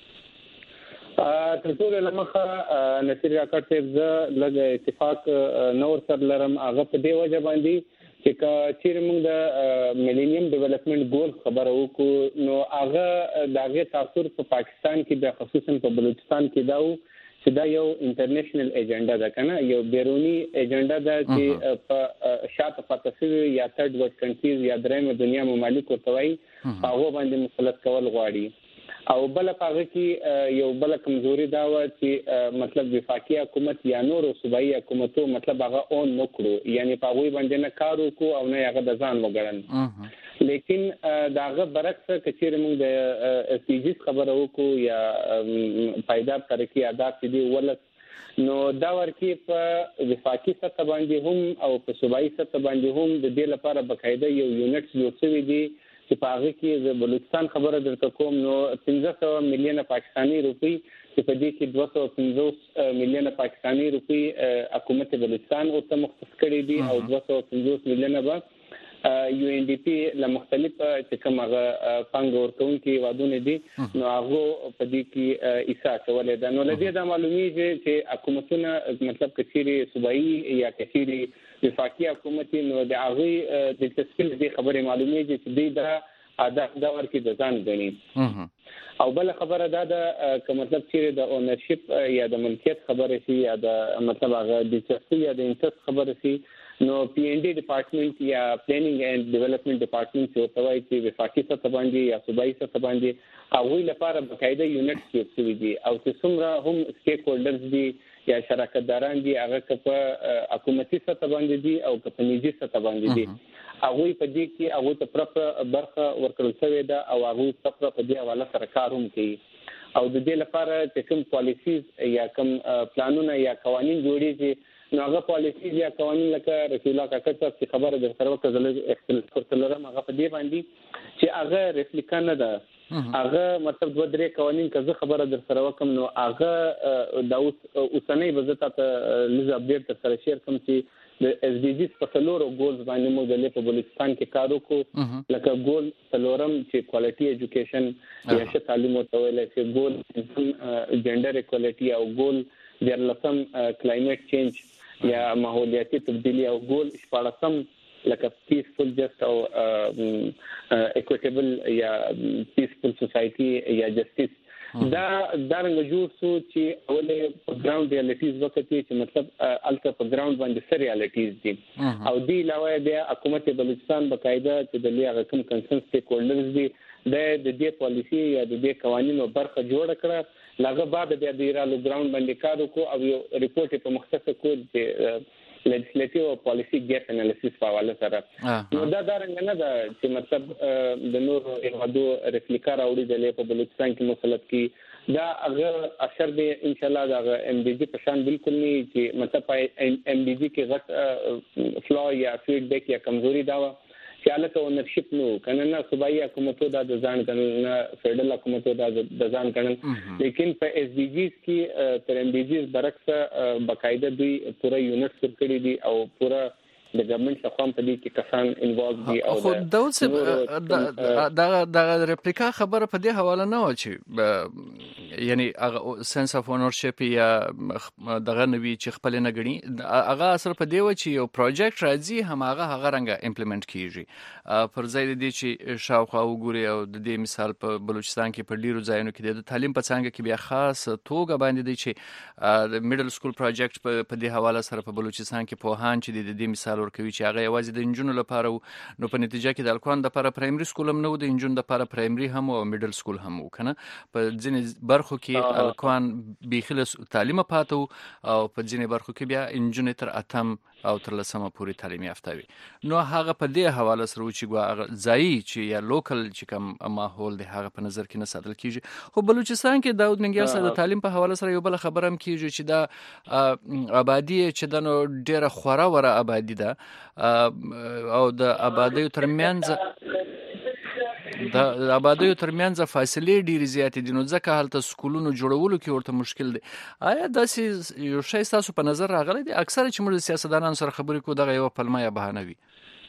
ټول لمخه نصیر کاکړ صاحب لږ اتفاق نور سره لرم هغه په دی وجه باندې چې چیرې موږ د میلینیم ډیولپمنٹ ګول خبره وکړو نو هغه دغه تاثیر په پاکستان کې د خصوصا په بلوچستان کې دا چې دا یو انټرنیشنل ایجنډا ده کنه یو بیرونی ایجنډا ده چې په شاته پاتې یا تھرد ورلد کنټریز یا درېمه دنیا ممالک ورتوي هغه باندې مسلط کول غواړي او بل هغه کې یو بل کمزوري دا و چې مطلب وفاقي حکومت یا نور صوبایي حکومتو مطلب هغه اون نکړو یعنی په غوي باندې نه کار وکړو او نه هغه د ځان وګړن لیکن داغه برعکس کچېر موږ د اس ډي جی خبره وکړو یا پایدار ترقی اهداف دي ولس نو دا ورکی په وفاقي سطح باندې هم او په صوبایي سطح باندې هم د دې لپاره بقاعده یو یونټ جوړ شوی دی چې په هغه کې د بلوچستان خبره درته کوم. نو 1500 میلیونه پاکستانی روپی چې په دې کې 250 میلیونه پاکستانی روپی حکومت بلوچستان او ته مختص کړی دي او 250 میلیونه به یو ان ډي پی له مختلف چې کوم هغه پنګ ورکونکي وادونه دي نو هغه په دې کې ایسا کولای دا. نو لدې دا معلومیږي چې حکومتونه مطلب کثیري صوبایي یا کثیري وفاقي حکومت نو د هغه د تشکیل دي خبره معلومیږي چې دوی دا دا ورکې د ځان غني. او بل خبره دا ده که مطلب چې د اونرشپ یا د ملکیت خبره شي یا د مطلب هغه د چستي یا د انټرست خبره شي نو پی ان ډي ډپارټمنټ یا پلانینګ اینڈ ډیولپمنٹ ډپارټمنټ چې توای چې وفاقي سطح باندې یا صوبایي سطح باندې هغه لپاره بقاعده یونټ جوړ شوی دي او چې څومره هم سټیک هولډرز دي یا شراکت داران دي هغه په حکومتي سطح باندې دي او په نجی سطح باندې دي هغه په دې کې هغه ته پرپر برخه ورکړل شوی ده او هغه پرپر په دې حواله سره کار هم کوي او د دې لپاره چې کوم پالیسیز یا کوم پلانونه یا قوانين جوړیږي نو هغه پالیسیز یا قوانين لکه رسول الله کاکا چې خبره د سره وکړه اختلاف ورتلره هغه په دې باندې چې هغه ریپلیکا نه ده هغه مطلب دوه درې قوانين که خبره در سره وکم نو هغه د اوسنۍ وضعیت ته لږ اپډیټ تر سره شیر کوم چې د اس ډي جیز په څلورو ګولز باندې موږ د په بلوچستان کې کار وکړو لکه ګول څلورم چې کوالټي ایجوکیشن یا ښه تعلیم ورته ویل چې ګول جندر ایکوالټي او ګول د لسم کلایمټ چینج یا ماحولیاتي تبدیلی او ګول شپږم لکه پیسفل جست او اکوټیبل یا پیسفل سوسایټي یا جسټیس دا رنګ جوړ شو چې اوله په ګراوند ریالټیز وکړي چې مطلب الته په ګراوند باندې سره ریالټیز دي او دی علاوه د حکومت بلوچستان بقاعده چې د لیاغه کوم کنسنس سټیک هولډرز دي د دې پالیسی یا د دې قوانینو برخه جوړ کړه لږه بعد بیا د ایرالو ګراوند باندې کار وکړو او یو ریپورت په مختصر کول چې لیجسلیټیو او پالیسی ګیپ انالیسس په حواله سره نو دا رنګ نه ده چې مطلب د نور هیوادو ریپلیکا راوړي د په بلوچستان کې مسلط کی دا هغه اثر دی ان شاء الله دا ام ډي جی په شان بالکل نه چې مطلب ام ډي جی کې غټ فلو یا فیډبیک یا کمزوري دا چې الته اونرشپ نو کنه نه صوبایي حکومتو دا د ځان کنه فدرال حکومتو دا د ځان کنه لیکن په اس ډي جیز کې تر ام ډي جیز برعکس بقاعده دوی پورا یونټ سر کړی دي او پورا د ګورنمنت څخه په دې کې کسان انوالو دي او خو دا ریپلیکا خبره په دې حواله نه و چې یعنی هغه سنس اف اونرشپ یا دغه نوی چې خپل نه غني هغه اثر په دی و چې یو پروجیکټ راځي هم هغه رنګه امپلیمنٹ کیږي پر ځای دې چې شاوخوا وګوري او د دې مثال په بلوچستان کې په ډیرو ځایونو کې د تعلیم په څنګه کې بیا خاص توګه باندې دی چې د میډل سکول پروجیکټ په دې حواله سره په بلوچستان کې په هان چې د دې مثال ورکوي چې هغه یوازې د انجونو لپاره نو په نتیجه کې د الکوان د لپاره پرایمري سکول هم نه و د انجون د لپاره پرایمري هم او میډل سکول هم کنه په ځینې برخو کې الکوان بيخله تعلیم پاتو او په ځینې برخو کې بیا انجون تر اتم او تر لسمه پورې تعلیم یافته وي نو هغه په دې حواله سره چې ځای چې یا لوکل چې کوم ماحول دی هغه په نظر کې نه ساتل کیږي خو بلوچستان کې داود ننګیال سره د تعلیم په حواله سره یو بل خبره هم کیږي چې دا آبادی چې د نو ډیره خورا وره آبادی ده او د آبادیو ترمنځ فاصله ډیره زیاتې دي نو ځکه هلته سکولونو جوړولو کې ورته مشکل دی آیا داسې یو شی تاسو په نظر راغلی دی اکثره چې موږ سیاستدانانو سره خبرې کوو دغه یو پلمه یا بهانه وي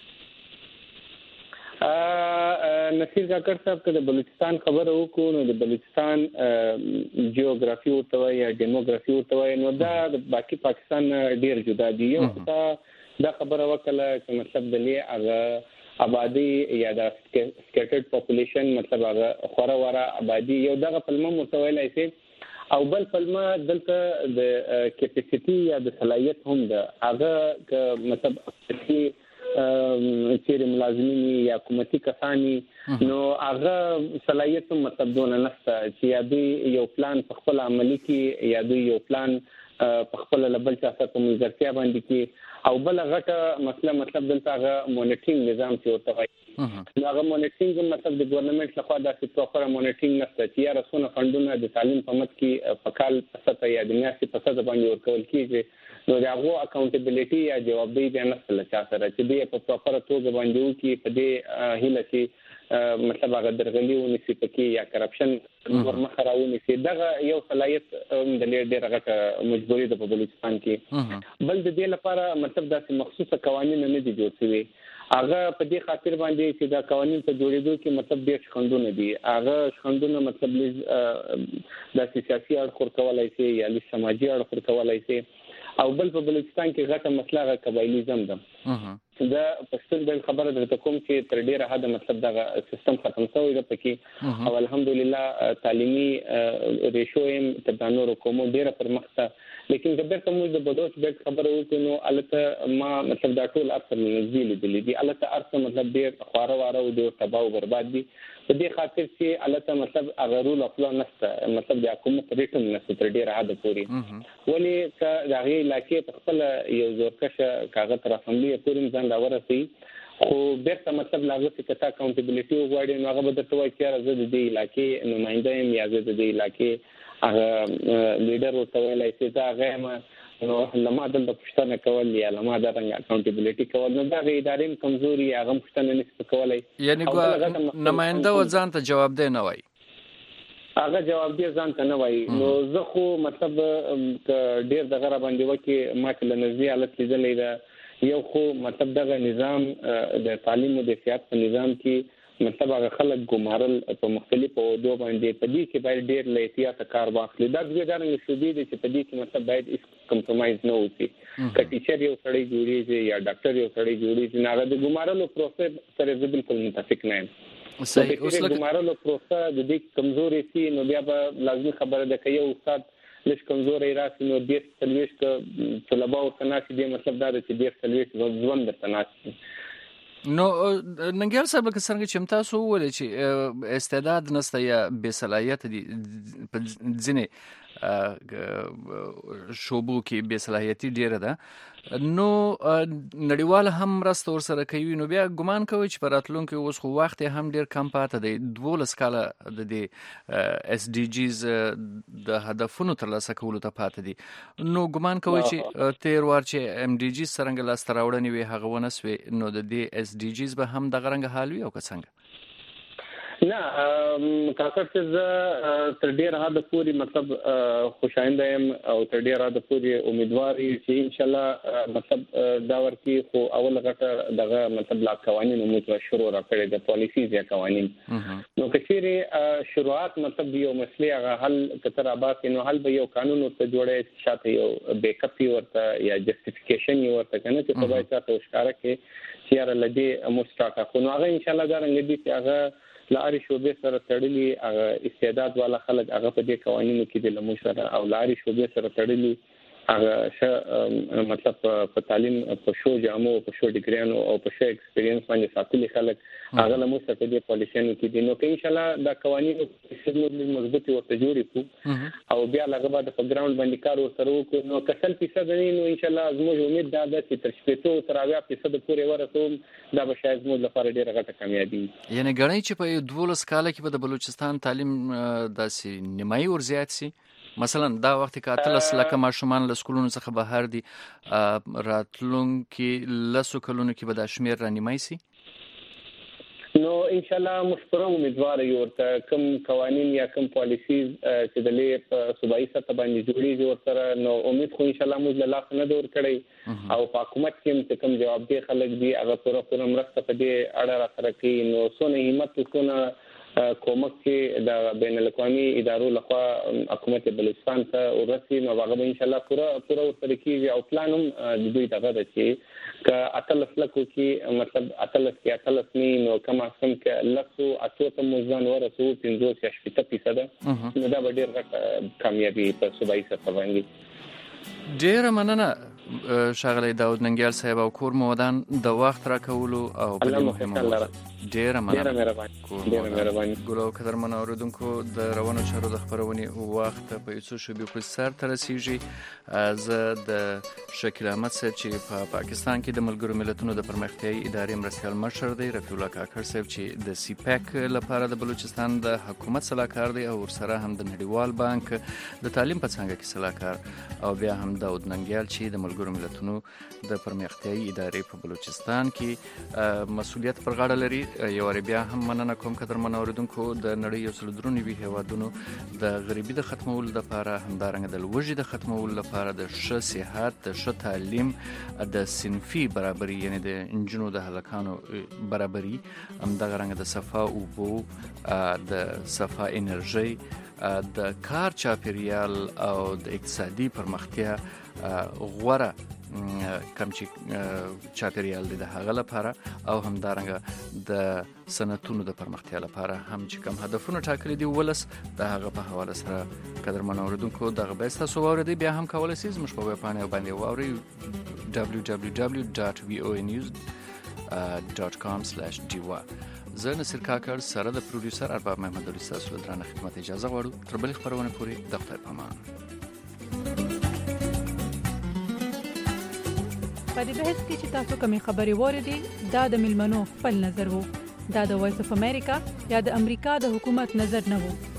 نصیر کاکړ صاحب که د بلوچستان خبره وکړو نو د بلوچستان جیوګرافي ورته وایي یا ډیموګرافي ورته وایي نو دا د باقي پاکستان ډیر جدا دي یو دا خبره وکړه چې مطلب د لې هغه آبادی یا د سکیټرډ پاپولیشن مطلب هغه خورا وره آبادی یو دغه پلمه متویل ایسي او بل پلمه دلته د کیپاسټي یا د صلاحیت هم ده هغه که مطلب چې ملازمین یا حکومتي کسانی نو هغه صلاحیت مطلب دونه نشته چې یا دوی یو پلان په خپل عملی کې یا دوی یو پلان په خپل لبل چا سره کوم ځکه باندې کې او بل غټه مسله مطلب دلته هغه مونیټرینګ نظام چې ورته وایي نو هغه مونیټرینګ مطلب د ګورنمنت لخوا داسې پروپر مونیټرینګ نشته چې یا رسونه فندونه د تعلیم په مت کې په کال پسته یا د میاشتې پسته باندې ورکول کیږي نو دا هغه اکاونټیبিলিټي یا جوابدehي بیا نشته لکه سره چې دی په پروپر توګه باندې وکي په دې هیله چې مطلب هغه درغلي ونیسي پکې یا کرپشن ورمخه راونی سي دغه یو صلاحیت د ډېر غټه مجبوري د بلوچستان کې بل د دې لپاره مطلب داسې مخصوصه قوانين نه دي جوړ شوي هغه په دې خاطر باندې چې دا قوانين په جوړېدو کې مطلب ډېر شخندونه دي هغه شخندونه مطلب د سیاسي اړخ کولای شي یا د سماجي اړخ کولای شي او بل په بلوچستان کې غټه مسله غا قبایلیزم ده دا پښتون بل خبره درته کوم چې تر ډیره حد مطلب دا سیستم ختم شوی دی پکې او الحمدلله تعلیمي ریشو هم تبانو کومو ډیره پرمختګ لیکن د بیرته موږ د بدوش بیت خبره وکړو نو البته ما مطلب دا ټول اکثر نزدې لیدلې دي البته ارڅ مطلب ډیر خواره واره او د تباہ او برباد دي په دې خاطر چې البته مطلب اغرول خپل نشته مطلب د حکومت ریټم نشته تر ډیره حد پورې ولی که دغه علاقې په خپل یو زورکشه کاغذ تر اسمبلی پورې ځان راورسي خو بیرته مطلب لاغه چې کتا اکاونټیبিলিټي وغواړي نو هغه به د توای چې راځي د علاقې نمائنده یم یا د علاقې هغه لیډر ورته ویلای چې دا هغه نو لمه د پښتنه کول یا لمه د رنګ اکاونټیبিলিټي کول نو دا ادارې کمزوري هغه پښتنه نسبت کولای یعنی نمائنده وځان ته جواب دی نه وای هغه جواب دی ځان ته نه وای نو زه خو مطلب ډیر دغه را باندې وکي ما کله نږدې حالت لیدلې دا یو خو مطلب دغه نظام د تعلیم او د سیاست په نظام کې مطلب هغه خلک ګمارل په مختلفو عہدو باندې په دې کې باید ډېر له احتیاط کار واخلي دا د ګډون شوبې دي چې په دې کې مطلب باید هیڅ کمپرمایز نه وشي که ټیچر یو سړی جوړیږي یا ډاکټر یو سړی جوړیږي نه د ګمارلو پروسس سره بالکل متفق نه یم صحیح اوس لکه ګمارلو پروسس د دې کمزوري سي نو بیا به لازمي خبره ده چې یو استاد لږ کمزوري راسي نو د سلويست طلبه او تناسي دي مطلب دا چې د سلويست ځوان د تناسي نو ننګیال صاحب که څنګه چې تاسو ولې چې استعداد نسته یا بې صلاحیت دي په ځینې شوبو کې بې صلاحیتي ډیره ده نو نړیوال هم مرسته ورسره کوي نو بیا ګمان کوي چې په راتلونکي اوس خو وخت هم ډیر کم پاته دی 12 کاله د دې اس ډي جیز د هدفونو ترلاسه کولو ته پاته دي نو ګمان کوي چې تیر وار چې ام ډي جی څنګه لاس تراوړنی وي هغه ونسوي نو د دې اس ډي جیز به هم د غرنګ حال وي او که څنګه نه کاکر چې تر ډیر حد پورې مطلب خوشاینده يم او تر ډیر حد پورې امیدوار یم چې ان شاء الله مطلب دا ورکی خو اول غټه دغه مطلب لا قوانين مو شروع را کړی د پالیسیز یا قوانين نو کچېره شروعات مطلب یو مسله هغه حل کتر آباد نو حل به یو قانون ته جوړه شاته یو بیک اپ ورته یا جسټیفیکیشن ورته کنه چې په وایي تاسو ښکارا کې چې را لدی مستاقه خو نو هغه ان شاء الله دا رنګ دي چې هغه لاري شوبې سره تړلي هغه استعداد والا خلک هغه په دې قوانینو کې د لمو سره او لاري شوبې سره تړلي هغه مطلب په تعلیم په شو جامو په شو ډیګریانو او په شو ایکسپیرینس باندې ساتلي خلک هغه لمو سره په دې پالیسیانو کې دي نو که ان شاء الله دا قوانینو چې مضبوط او تجوري کو او بیا لږه بعد په ګراوند باندې کار وسره وکړو نو کسل فیصد نو ان شاء الله زموږ امید دا ده چې تر 70 تر 80% پورې ورسوم دا به شاید زموږ لپاره ډیره غټه کامیابی یعنی غړی چې په 12 کال کې په بلوچستان تعلیم داسې نیمایي ور زیات سي مثلا دا وخت کې اتلس لکه ماشومان له سکولونو څخه بهر دي راتلونکي لسو کلونو کې به د شمیر رانیمای سي نو ان شاء الله مشپره امیدوار یو ته کوم قوانين یا کوم پالیسیز چې د لې په صوبایي سطح باندې جوړیږي ورسره نو امید خو ان شاء الله موږ له لاس نه دور کړی او په حکومت کې کوم جواب دی خلک دی هغه پوره مرسته په دې اړه را سره کوي نو سونه همت سونه کومک کې د بین الاقوامي ادارو لخوا حکومت بلوچستان ته ورسي نو هغه ان شاء الله پوره ورسره کیږي او پلان هم د دوی دغه د چې ک اتلس لکو کې مطلب اتلس نو کما سم کې لسو اتوته موزان ورسو 50% نو دا ډېر غټ کامیابی په صوبایي سطح باندې ډېر مننه شغله داود ننګیال صاحب او کور مودان د وخت را کولو او بل مهمه ډیره مهرباني ګلو قدرمن اوریدونکو د روانو چارو د خبرونې وخت په یوڅو شوبې په سر تر رسیږي زه د شکیل احمد صاحب چې په پاکستان کې د ملګرو ملتونو د پرمختیايي ادارې مرستیال مشر دی، رفیع الله کاکړ صاحب چې د سی پیک لپاره د بلوچستان د حکومت صلاحکار دی او ورسره هم د نړیوال بانک د تعلیم په څنګه کې صلاحکار، او بیا هم داود ننګیال چې د ملګرو ملتونو د پرمختیايي ادارې په بلوچستان کې مسؤلیت پر غاړه لري. یو بیا هم مننه کوم قدرمن اوریدونکو د نړۍ یو څل درونی هیوادونو د غریبي د ختمولو لپاره، همدارنګه د لوږې د ختمولو لپاره د ښه صحت، د ښه تعلیم، د صنفي برابري یعنی د انجونو د هلکانو برابري، همدغه رنګه د صفا اوبو، د صفا انرژي، د کار چاپیریال او د اقتصادي پرمختیا غوره کم چې چاپیریال دی د هغه لپاره، او همدارنګه د صنعتونو د پرمختیا لپاره هم چې کم هدفونه ټاکلي دي ولس د هغه په حواله سره قدرمن اوریدونکو دغه به تاسو واورئ. بیا هم کولای شئ زموږ په ویب پاڼه باندې واورئ www.voanews.com/diwa. زه نصیر کاکړ سره د پروډوسر ارباب محمد علي تاسو له درنه خدمت اجازه غواړو. تر بلې خبرونه پورې د خدای په امان. په دې بحث کې چې تاسو کومې خبرې واورېدې دا د ملمنو خپل نظر وو، دا د وایس اف امریکا یا د امریکا د حکومت نظر نه وو.